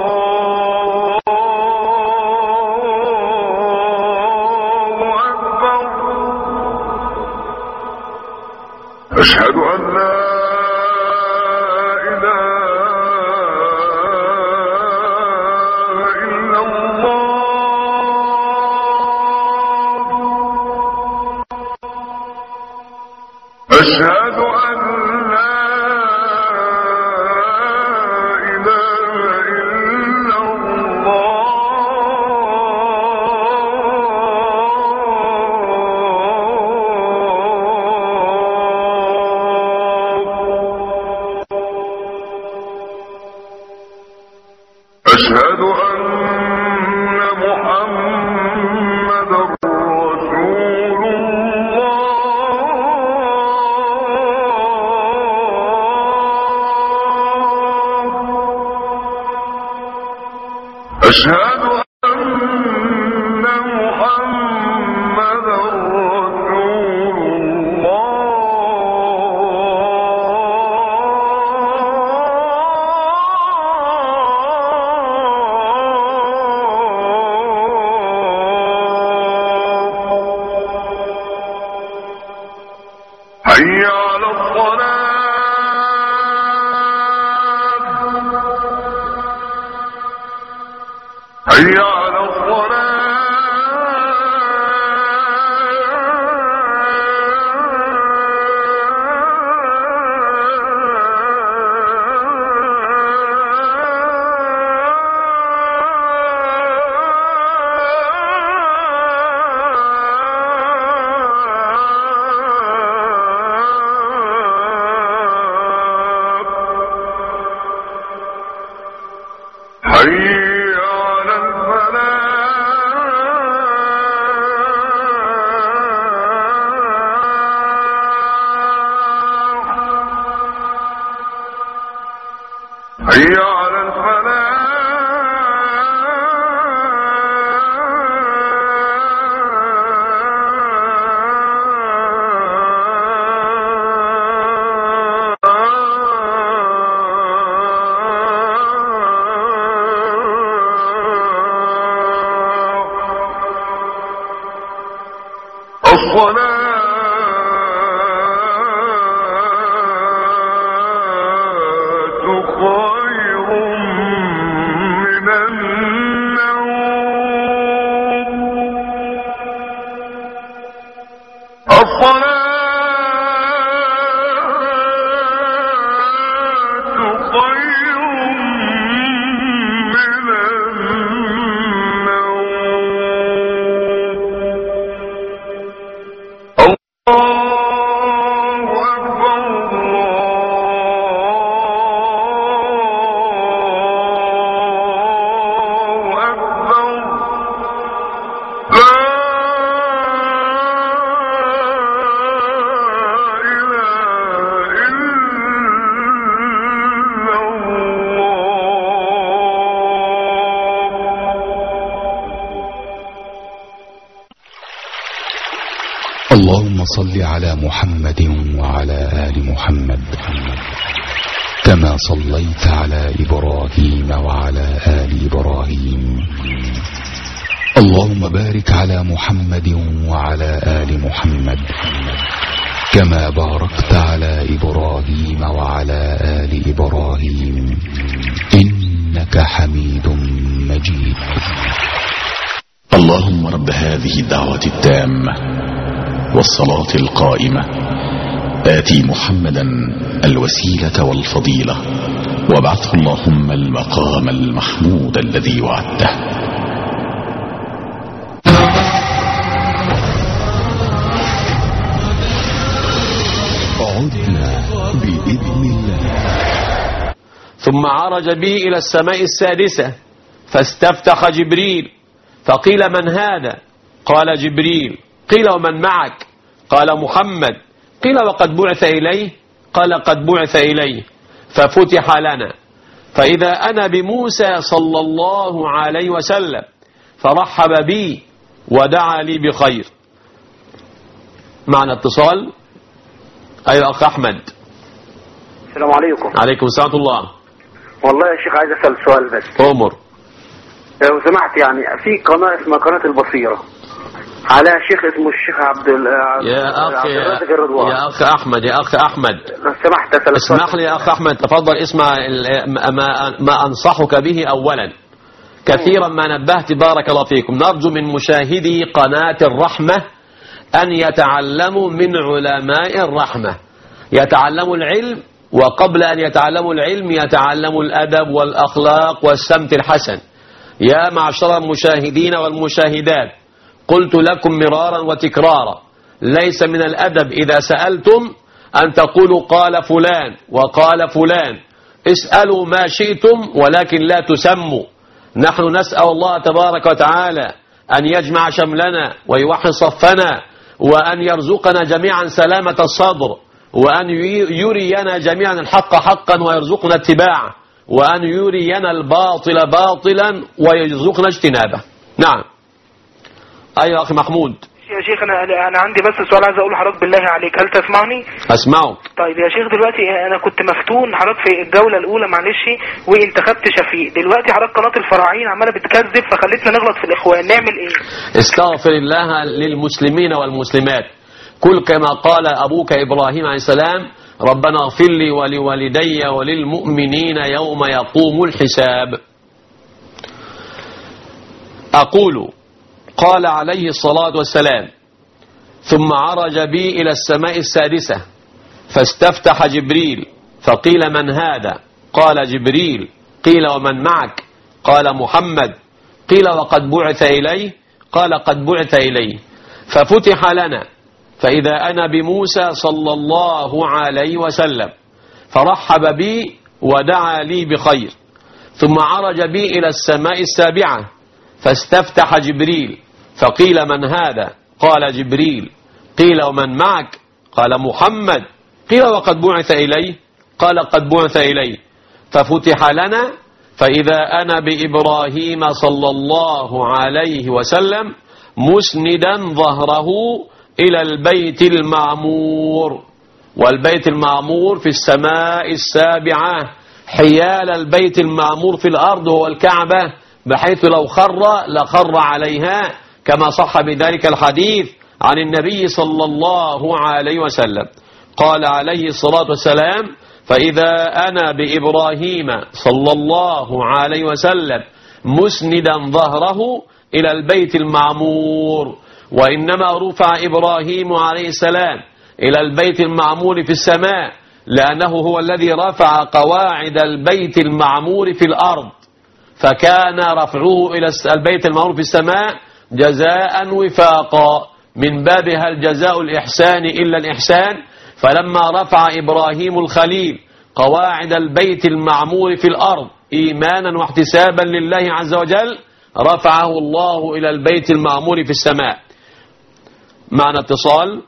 أكبر أشهد أن محمدا رسول الله. حي على الصلاة. حي على الصلاة. حي حي على الفلاح. الصلاة خير من النوم. الصلاة خير من النوم. الله أكبر. اللهم صل على محمد وعلى آل محمد كما صليت على إبراهيم وعلى آل إبراهيم. اللهم بارك على محمد وعلى آل محمد كما باركت على إبراهيم وعلى آل إبراهيم إنك حميد مجيد. اللهم رب هذه الدعوة التامة والصلاة القائمة آتي محمدا الوسيلة والفضيلة وابعثه اللهم المقام المحمود الذي وعدته. عدنا بإذن الله. ثم عرج به إلى السماء السادسة فاستفتح جبريل فقيل من هذا؟ قال جبريل. قيل ومن معك؟ قال محمد. قيل وقد بعث إليه؟ قال قد بعث إليه. ففتح لنا فإذا أنا بموسى صلى الله عليه وسلم فرحب بي ودعا لي بخير. معنا اتصال. أيها أخ أحمد. السلام عليكم. عليكم السلام ورحمة الله. والله يا شيخ عايز أسأل سؤال بس. أمر. لو سمحت، يعني في قناة اسمها قناة البصيرة على شيخ اسمه الشيخ عبد يا أخ يا, يا أخ أحمد يا أخ أحمد لو سمحت أسأل. اسمح لي يا أخ أحمد، تفضل. اسمع ما, ما أنصحك به. أولا كثيرا ما نبهت بارك الله فيكم، نرجو من مشاهدي قناة الرحمة أن يتعلموا من علماء الرحمة، يتعلموا العلم، وقبل أن يتعلموا العلم يتعلموا الأدب والأخلاق والسمت الحسن. يا معشر المشاهدين والمشاهدات، قلت لكم مرارا وتكرارا، ليس من الأدب إذا سألتم أن تقولوا قال فلان وقال فلان، اسألوا ما شئتم ولكن لا تسموا. نحن نسأل الله تبارك وتعالى أن يجمع شملنا ويوحد صفنا، وأن يرزقنا جميعا سلامة الصدر، وأن يرينا جميعا الحق حقا ويرزقنا اتباعه، وأن يرينا الباطل باطلا ويرزقنا اجتنابه. نعم. أيها أخي محمود. يا شيخ انا انا عندي بس سؤال عايز اقوله لحضرتك بالله عليك، هل تسمعني؟ اسمعك. طيب يا شيخ دلوقتي انا كنت مفتون حضرتك في الجوله الاولى معلش وانتخبت شفيق، دلوقتي حضرتك قناه الفراعين عماله بتكذب فخلتنا نغلط في الاخوان، نعمل ايه؟ استغفر الله للمسلمين والمسلمات، كل كما قال ابوك ابراهيم عليه السلام ربنا اغفر لي ولوالدي وللمؤمنين يوم يقوم الحساب. اقول قال عليه الصلاة والسلام ثم عرج بي إلى السماء السادسة فاستفتح جبريل فقيل من هذا؟ قال جبريل. قيل ومن معك؟ قال محمد. قيل وقد بعث إليه؟ قال قد بعث إليه. ففتح لنا فإذا أنا بموسى صلى الله عليه وسلم فرحب بي ودعا لي بخير. ثم عرج بي إلى السماء السابعة فاستفتح جبريل فقيل من هذا؟ قال جبريل. قيل ومن معك؟ قال محمد. قيل وقد بعث إليه؟ قال قد بعث إليه. ففتح لنا فإذا أنا بإبراهيم صلى الله عليه وسلم مسندا ظهره إلى البيت المعمور، والبيت المعمور في السماء السابعة حيال البيت المعمور في الأرض هو الكعبة، بحيث لو خر لخر عليها كما صح بذلك الحديث عن النبي صلى الله عليه وسلم. قال عليه الصلاة والسلام فإذا أنا بإبراهيم صلى الله عليه وسلم مسندا ظهره إلى البيت المعمور. وإنما رفع إبراهيم عليه السلام إلى البيت المعمور في السماء لأنه هو الذي رفع قواعد البيت المعمور في الأرض، فكان رفعه إلى البيت المعمور في السماء جزاء وفاقا من باب هل جزاء الإحسان إلا الإحسان. فلما رفع إبراهيم الخليل قواعد البيت المعمور في الأرض إيمانا واحتسابا لله عز وجل رفعه الله إلى البيت المعمور في السماء. معنا اتصال.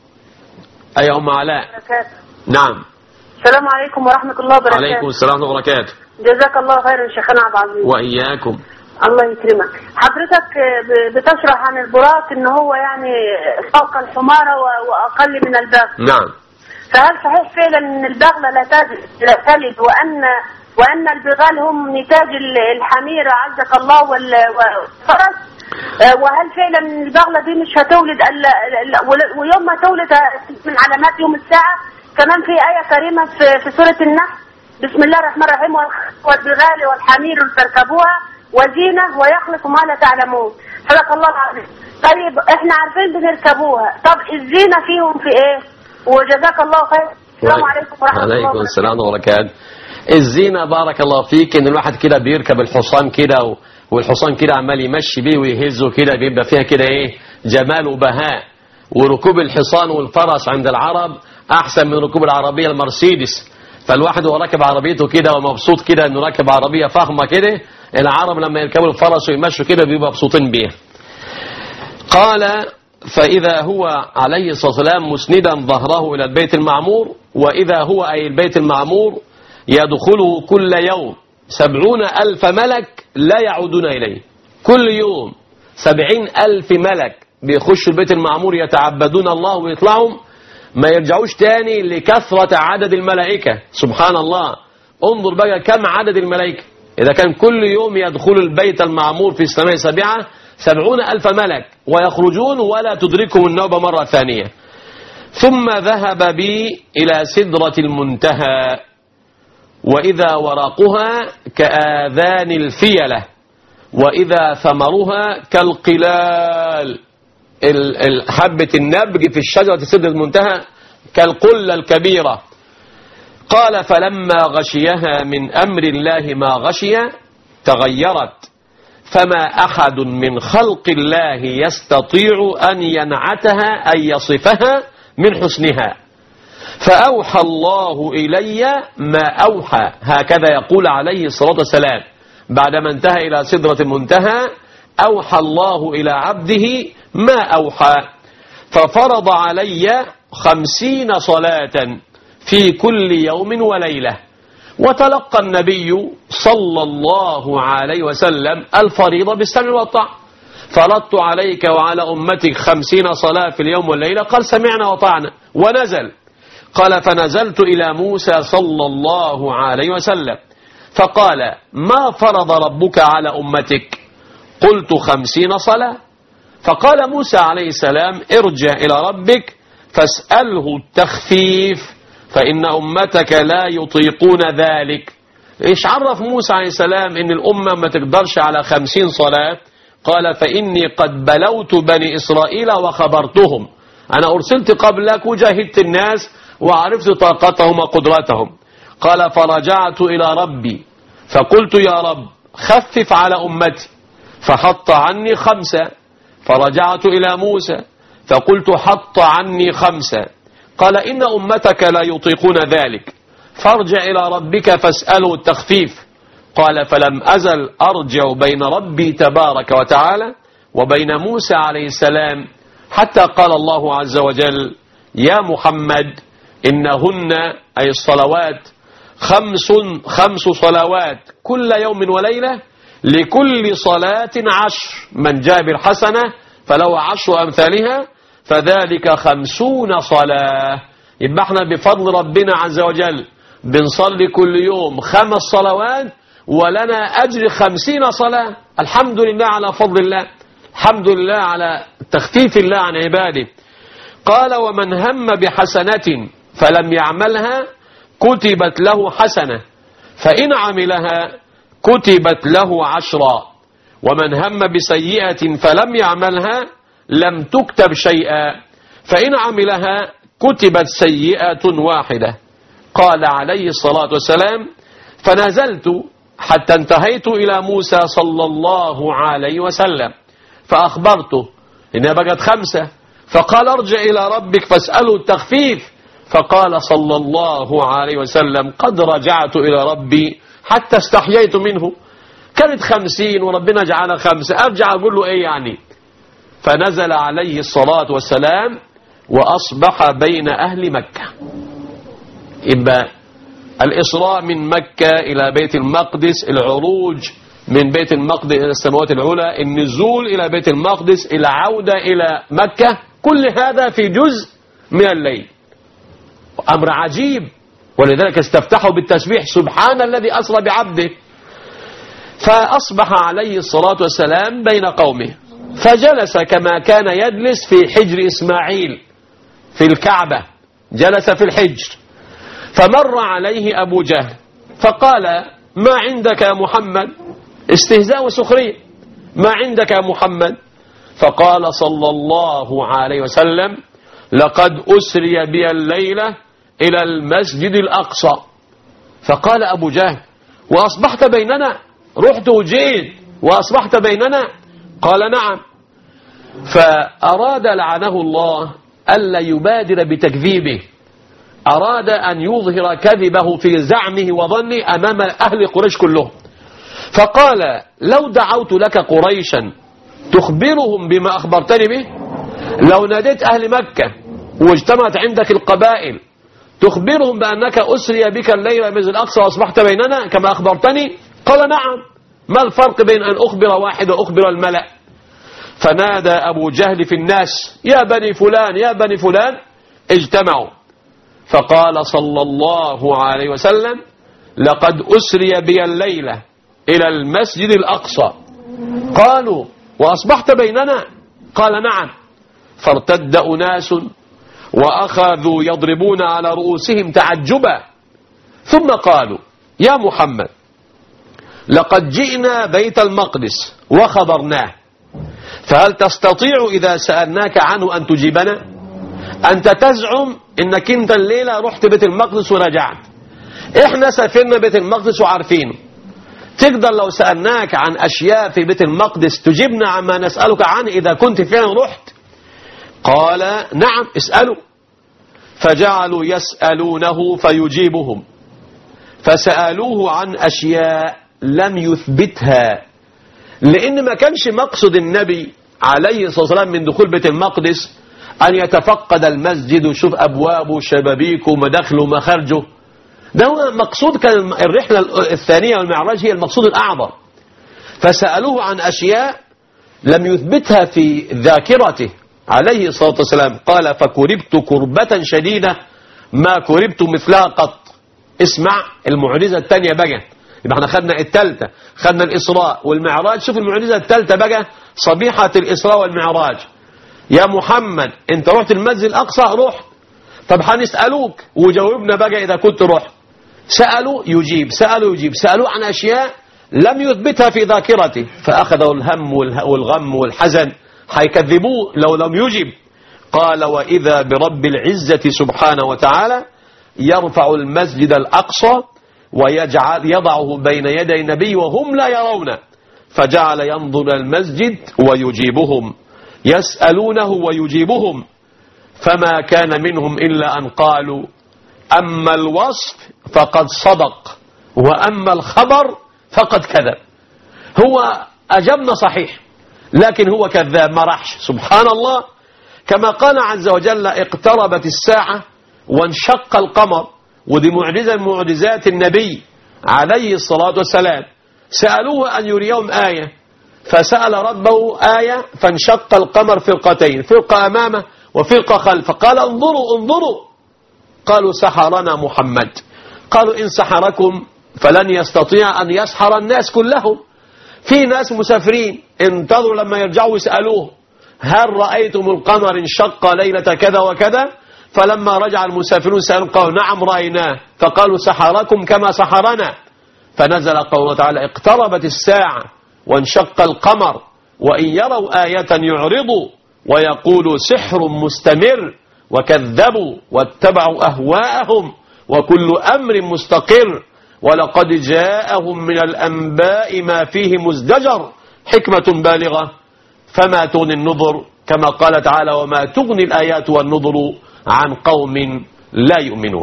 أي أم علاء. نعم. السلام عليكم ورحمة الله وبركاته. عليكم السلام ورحمة الله وبركاته. جزاك الله خيرا شيخنا عبد العزيز. وإياكم. الله يكرمك. حضرتك بتشرح عن البراق ان هو يعني فوق الحمارة واقل من البغل. نعم. فهل صحيح فعلا ان البغلة لا تلد وان وان البغال هم نتاج الحميرة عزك الله والفرس؟ وهل فعلا البغلة دي مش هتولد ويوم ما تولد من علامات يوم الساعة؟ كمان في آية كريمة في سورة النحل بسم الله الرحمن الرحيم والبغال والحمير تركبوها وزينة ويخلق ما لا تعلمون. صدق الله العظيم. طيب احنا عارفين بنركبوها، طب الزينة فيهم في ايه؟ وجزاك الله خير. السلام عليكم ورحمة الله وبركاته. عليكم السلام وبركاته. الزينة بارك الله فيك ان الواحد كده بيركب الحصان كده والحصان كده عمال يمشي بيه ويهزه كده بيبقى فيها كده ايه جمال وبهاء. وركوب الحصان والفرس عند العرب احسن من ركوب العربية المرسيدس. فالواحد هو راكب عربيته كده ومبسوط كده انه راكب عربية فخمة كده، العرب لما يركبوا الفرس ويمشوا كده بيبقوا مبسوطين بيها. قال فإذا هو عليه الصلاة والسلام مسندا ظهره إلى البيت المعمور، وإذا هو أي البيت المعمور يدخله كل يوم سبعون ألف ملك لا يعودون إليه. كل يوم سبعين ألف ملك بيخشوا البيت المعمور يتعبدون الله ويطلعوا ما يرجعوش تاني لكثرة عدد الملائكة. سبحان الله. انظر بقى كم عدد الملائكة إذا كان كل يوم يدخل البيت المعمور في السماء السابعة سبعون ألف ملك ويخرجون ولا تدركهم النوبة مرة ثانية. ثم ذهب بي إلى سدرة المنتهى وإذا ورقها كآذان الفيلة وإذا ثمرها كالقلال. حبة النبج في الشجرة سدرة المنتهى كالقلة الكبيرة. قال فلما غشيها من أمر الله ما غشي تغيرت فما أحد من خلق الله يستطيع أن ينعتها أن يصفها من حسنها. فأوحى الله إلي ما أوحى. هكذا يقول عليه الصلاة والسلام بعدما انتهى إلى سدرة المنتهى أوحى الله إلى عبده ما أوحى. ففرض علي خمسين صلاة في كل يوم وليلة، وتلقى النبي صلى الله عليه وسلم الفريضة بالسمع والطاعة. فرضت عليك وعلى أمتك خمسين صلاة في اليوم والليلة. قال سمعنا وطعنا. ونزل. قال فنزلت إلى موسى صلى الله عليه وسلم فقال ما فرض ربك على أمتك؟ قلت خمسين صلاة. فقال موسى عليه السلام ارجع إلى ربك فاسأله التخفيف فإن أمتك لا يطيقون ذلك. إيش عرف موسى عليه السلام إن الأمة ما تقدرش على خمسين صلاة؟ قال فإني قد بلوت بني إسرائيل وخبرتهم. أنا أرسلت قبلك وجاهدت الناس وعرفت طاقتهم وقدرتهم. قال فرجعت إلى ربي فقلت يا رب خفف على أمتي فحط عني خمسة. فرجعت إلى موسى فقلت حط عني خمسة. قال إن أمتك لا يطيقون ذلك فارجع إلى ربك فاسأله التخفيف. قال فلم أزل أرجع بين ربي تبارك وتعالى وبين موسى عليه السلام حتى قال الله عز وجل يا محمد إنهن أي الصلوات خمس خمس صلوات كل يوم وليلة لكل صلاة عشر من جاء بالحسنة فله عشر أمثالها فذلك خمسون صلاة. يبقى احنا بفضل ربنا عز وجل بنصلي كل يوم خمس صلوات ولنا أجر خمسين صلاة. الحمد لله على فضل الله، الحمد لله على تخفيف الله عن عباده. قال ومن هم بحسنة فلم يعملها كتبت له حسنة فإن عملها كتبت له عشرا ومن هم بسيئة فلم يعملها لم تكتب شيئا فإن عملها كتبت سيئة واحدة. قال عليه الصلاة والسلام فنزلت حتى انتهيت إلى موسى صلى الله عليه وسلم فأخبرته إنها بقت خمسة. فقال ارجع إلى ربك فاسأله التخفيف. فقال صلى الله عليه وسلم قد رجعت إلى ربي حتى استحييت منه. كانت خمسين وربنا جعلها خمسة أرجع أقول له إيه يعني؟ فنزل عليه الصلاة والسلام وأصبح بين أهل مكة. إبا الإسراء من مكة إلى بيت المقدس، العروج من بيت المقدس إلى السماوات العلى، النزول إلى بيت المقدس، العودة إلى مكة، كل هذا في جزء من الليل. أمر عجيب. ولذلك استفتحوا بالتسبيح سبحان الذي أسرى بعبده. فأصبح عليه الصلاة والسلام بين قومه فجلس كما كان يجلس في حجر إسماعيل في الكعبة، جلس في الحجر. فمر عليه أبو جهل فقال ما عندك يا محمد؟ استهزاء وسخرية. ما عندك يا محمد؟ فقال صلى الله عليه وسلم لقد أسري بي الليلة إلى المسجد الأقصى. فقال أبو جهل وأصبحت بيننا؟ رحت وجيت وأصبحت بيننا؟ قال نعم. فأراد لعنه الله ألا يبادر بتكذيبه، أراد أن يظهر كذبه في زعمه وظنه أمام أهل قريش كلهم. فقال لو دعوت لك قريشا تخبرهم بما أخبرتني به، لو ناديت أهل مكة واجتمعت عندك القبائل تخبرهم بأنك أسري بك الليلة من الأقصى وأصبحت بيننا كما أخبرتني؟ قال نعم. ما الفرق بين أن أخبر واحد وأخبر الملأ؟ فنادى أبو جهل في الناس يا بني فلان يا بني فلان، اجتمعوا. فقال صلى الله عليه وسلم لقد أسري بي الليلة إلى المسجد الأقصى. قالوا وأصبحت بيننا؟ قال نعم. فارتد أناس وأخذوا يضربون على رؤوسهم تعجبا، ثم قالوا يا محمد لقد جئنا بيت المقدس وخبرناه، فهل تستطيع إذا سألناك عنه أن تجيبنا؟ أنت تزعم إنك أنت الليلة رحت بيت المقدس ورجعت، إحنا سافرنا بيت المقدس وعارفينه، تقدر لو سألناك عن أشياء في بيت المقدس تجيبنا عما نسألك عنه إذا كنت فعلا رحت؟ قال نعم اسألوا. فجعلوا يسألونه فيجيبهم، فسألوه عن أشياء لم يثبتها، لأن ما كانش مقصد النبي عليه الصلاة والسلام من دخول بيت المقدس أن يتفقد المسجد ويشوف أبوابه وشبابيكه ومداخله ومخارجه. ده هو مقصود، كان الرحلة الثانية والمعراج هي المقصود الأعظم. فسألوه عن أشياء لم يثبتها في ذاكرته عليه الصلاة والسلام. قال فكربت كربة شديدة ما كربت مثلها قط. اسمع المعجزة الثانية بقى، يبقى احنا خدنا الثالثة، خدنا الإسراء والمعراج. شوف المعجزة الثالثة بقى، صبيحة الإسراء والمعراج. يا محمد انت رحت المسجد الأقصى؟ رحت. طب هنسألوك وجاوبنا بقى إذا كنت رحت. سألوا يجيب، سألوا يجيب، سألوا عن أشياء لم يثبتها في ذاكرته، فأخذوا الهم والغم والحزن، هيكذبوه لو لم يجب. قال وإذا برب العزة سبحانه وتعالى يرفع المسجد الأقصى ويجعل يضعه بين يدي النبي وهم لا يرون، فجعل ينظر المسجد ويجيبهم، يسألونه ويجيبهم، فما كان منهم إلا أن قالوا أما الوصف فقد صدق وأما الخبر فقد كذب. هو أجبنا صحيح لكن هو كذاب ما راحش. سبحان الله، كما قال عز وجل اقتربت الساعة وانشق القمر، ودي معجزة من معجزات النبي عليه الصلاة والسلام. سألوه أن يريهم آية، فسأل ربه آية فانشق القمر فرقتين، فرقة أمامه وفرقة خلفه. قال انظروا انظروا، قالوا سحرنا محمد. قالوا إن سحركم فلن يستطيع أن يسحر الناس كلهم. في ناس مسافرين انتظروا لما يرجعوا يسألوه هل رأيتم القمر انشق ليلة كذا وكذا؟ فلما رجع المسافرون سألوا قالوا نعم رأيناه، فقالوا سحركم كما سحرنا. فنزل قوله تعالى اقتربت الساعة وانشق القمر وإن يروا آية يعرضوا ويقولوا سحر مستمر، وكذبوا واتبعوا أهواءهم وكل أمر مستقر، ولقد جاءهم من الأنباء ما فيه مزدجر، حكمة بالغة فما تغني النظر، كما قال تعالى وما تغني الآيات والنظر عن قوم لا يؤمنون.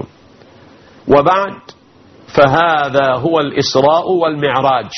وبعد، فهذا هو الإسراء والمعراج،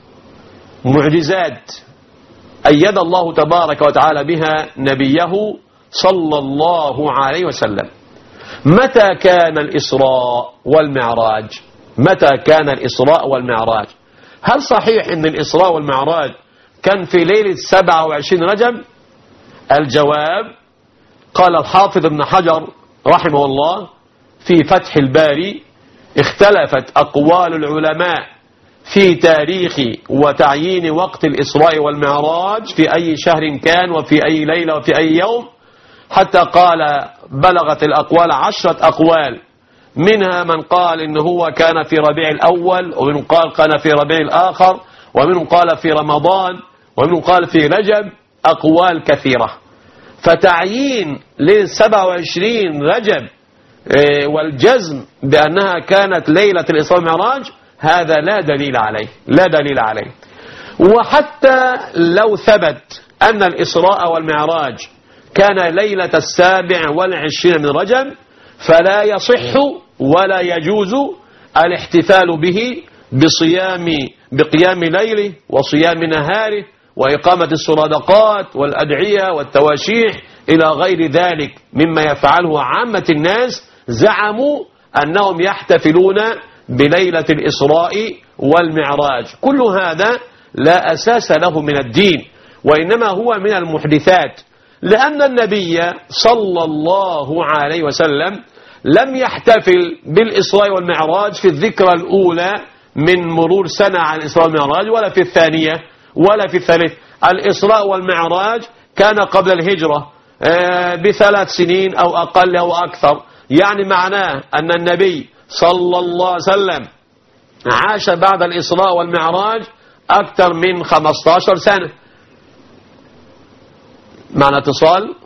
معجزات أيد الله تبارك وتعالى بها نبيه صلى الله عليه وسلم. متى كان الإسراء والمعراج؟ متى كان الإسراء والمعراج؟ هل صحيح أن الإسراء والمعراج كان في ليلة سبعة وعشرين رجب؟ الجواب، قال الحافظ ابن حجر رحمه الله في فتح الباري اختلفت أقوال العلماء في تاريخ وتعيين وقت الإسراء والمعراج في أي شهر كان وفي أي ليلة وفي أي يوم، حتى قال بلغت الأقوال عشرة أقوال، منها من قال إنه هو كان في ربيع الأول، ومن قال كان في ربيع الآخر، ومن قال في رمضان، ومن قال في رجب، أقوال كثيرة. فتعيين للسبع وعشرين رجب والجزم بأنها كانت ليلة الإسراء والمعراج هذا لا دليل عليه، لا دليل عليه. وحتى لو ثبت أن الإسراء والمعراج كان ليلة السابع والعشرين من رجب، فلا يصح ولا يجوز الاحتفال به بصيام بقيام ليله وصيام نهاره وإقامة السرادقات والأدعية والتواشيح إلى غير ذلك مما يفعله عامة الناس. زعموا أنهم يحتفلون بليلة الإسراء والمعراج. كل هذا لا أساس له من الدين، وإنما هو من المحدثات، لأن النبي صلى الله عليه وسلم لم يحتفل بالإسراء والمعراج في الذكرى الأولى من مرور سنة عن الإسراء والمعراج، ولا في الثانية ولا في الثالث. الإسراء والمعراج كان قبل الهجرة بثلاث سنين أو أقل أو أكثر، يعني معناه أن النبي صلى الله عليه وسلم عاش بعد الإسراء والمعراج أكثر من خمسة عشر سنة. معنى اتصال،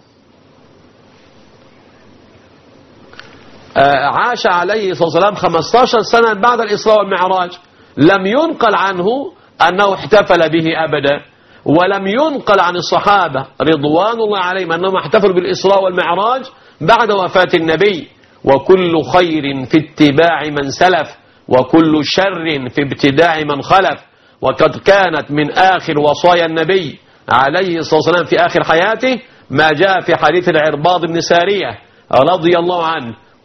عاش عليه الصلاة والسلام خمسة عشر سنة بعد الإسراء والمعراج، لم ينقل عنه أنه احتفل به أبدا، ولم ينقل عن الصحابة رضوان الله عليهم أنهم احتفلوا بالإسراء والمعراج بعد وفاة النبي. وكل خير في اتباع من سلف، وكل شر في ابتداع من خلف. وقد كانت من آخر وصايا النبي عليه الصلاة والسلام في آخر حياته ما جاء في حديث العرباض بن سارية رضي الله عنه،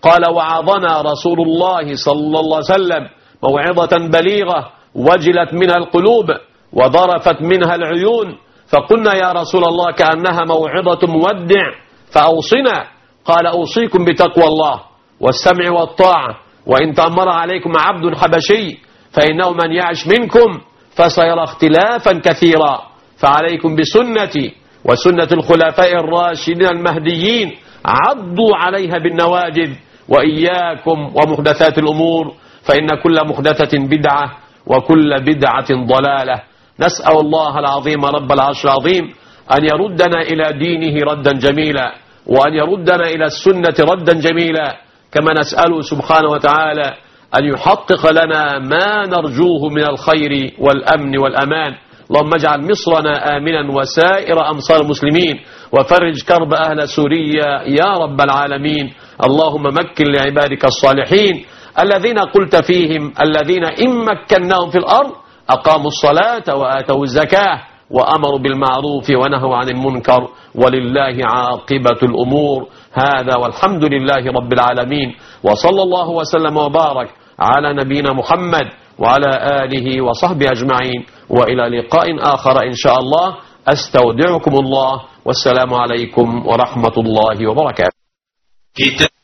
قال وعظنا رسول الله صلى الله عليه وسلم موعظة بليغة وجلت منها القلوب وضرفت منها العيون، فقلنا يا رسول الله كأنها موعظة مودع فأوصنا. قال أوصيكم بتقوى الله والسمع والطاعة، وإن تأمر عليكم عبد حبشي فإنه من يعش منكم فسيرى اختلافا كثيرا، فعليكم بسنتي وسنة الخلفاء الراشدين المهديين عضوا عليها بالنواجذ، وإياكم ومحدثات الأمور فإن كل محدثة بدعة وكل بدعة ضلالة. نسأل الله العظيم رب العرش العظيم أن يردنا إلى دينه ردا جميلا، وأن يردنا إلى السنة ردا جميلا، كما نسأله سبحانه وتعالى أن يحقق لنا ما نرجوه من الخير والأمن والأمان. اللهم اجعل مصرنا آمنا وسائر أمصار المسلمين، وفرج كرب أهل سوريا يا رب العالمين. اللهم مكن لعبادك الصالحين الذين قلت فيهم الذين إن مكناهم في الأرض أقاموا الصلاة وآتوا الزكاة وأمروا بالمعروف ونهوا عن المنكر، ولله عاقبة الأمور. هذا والحمد لله رب العالمين، وصلى الله وسلم وبارك على نبينا محمد وعلى آله وصحبه أجمعين، وإلى لقاء آخر إن شاء الله. أستودعكم الله، والسلام عليكم ورحمة الله وبركاته.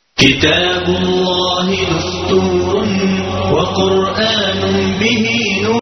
كتاب الله دستور وقرآن به نور.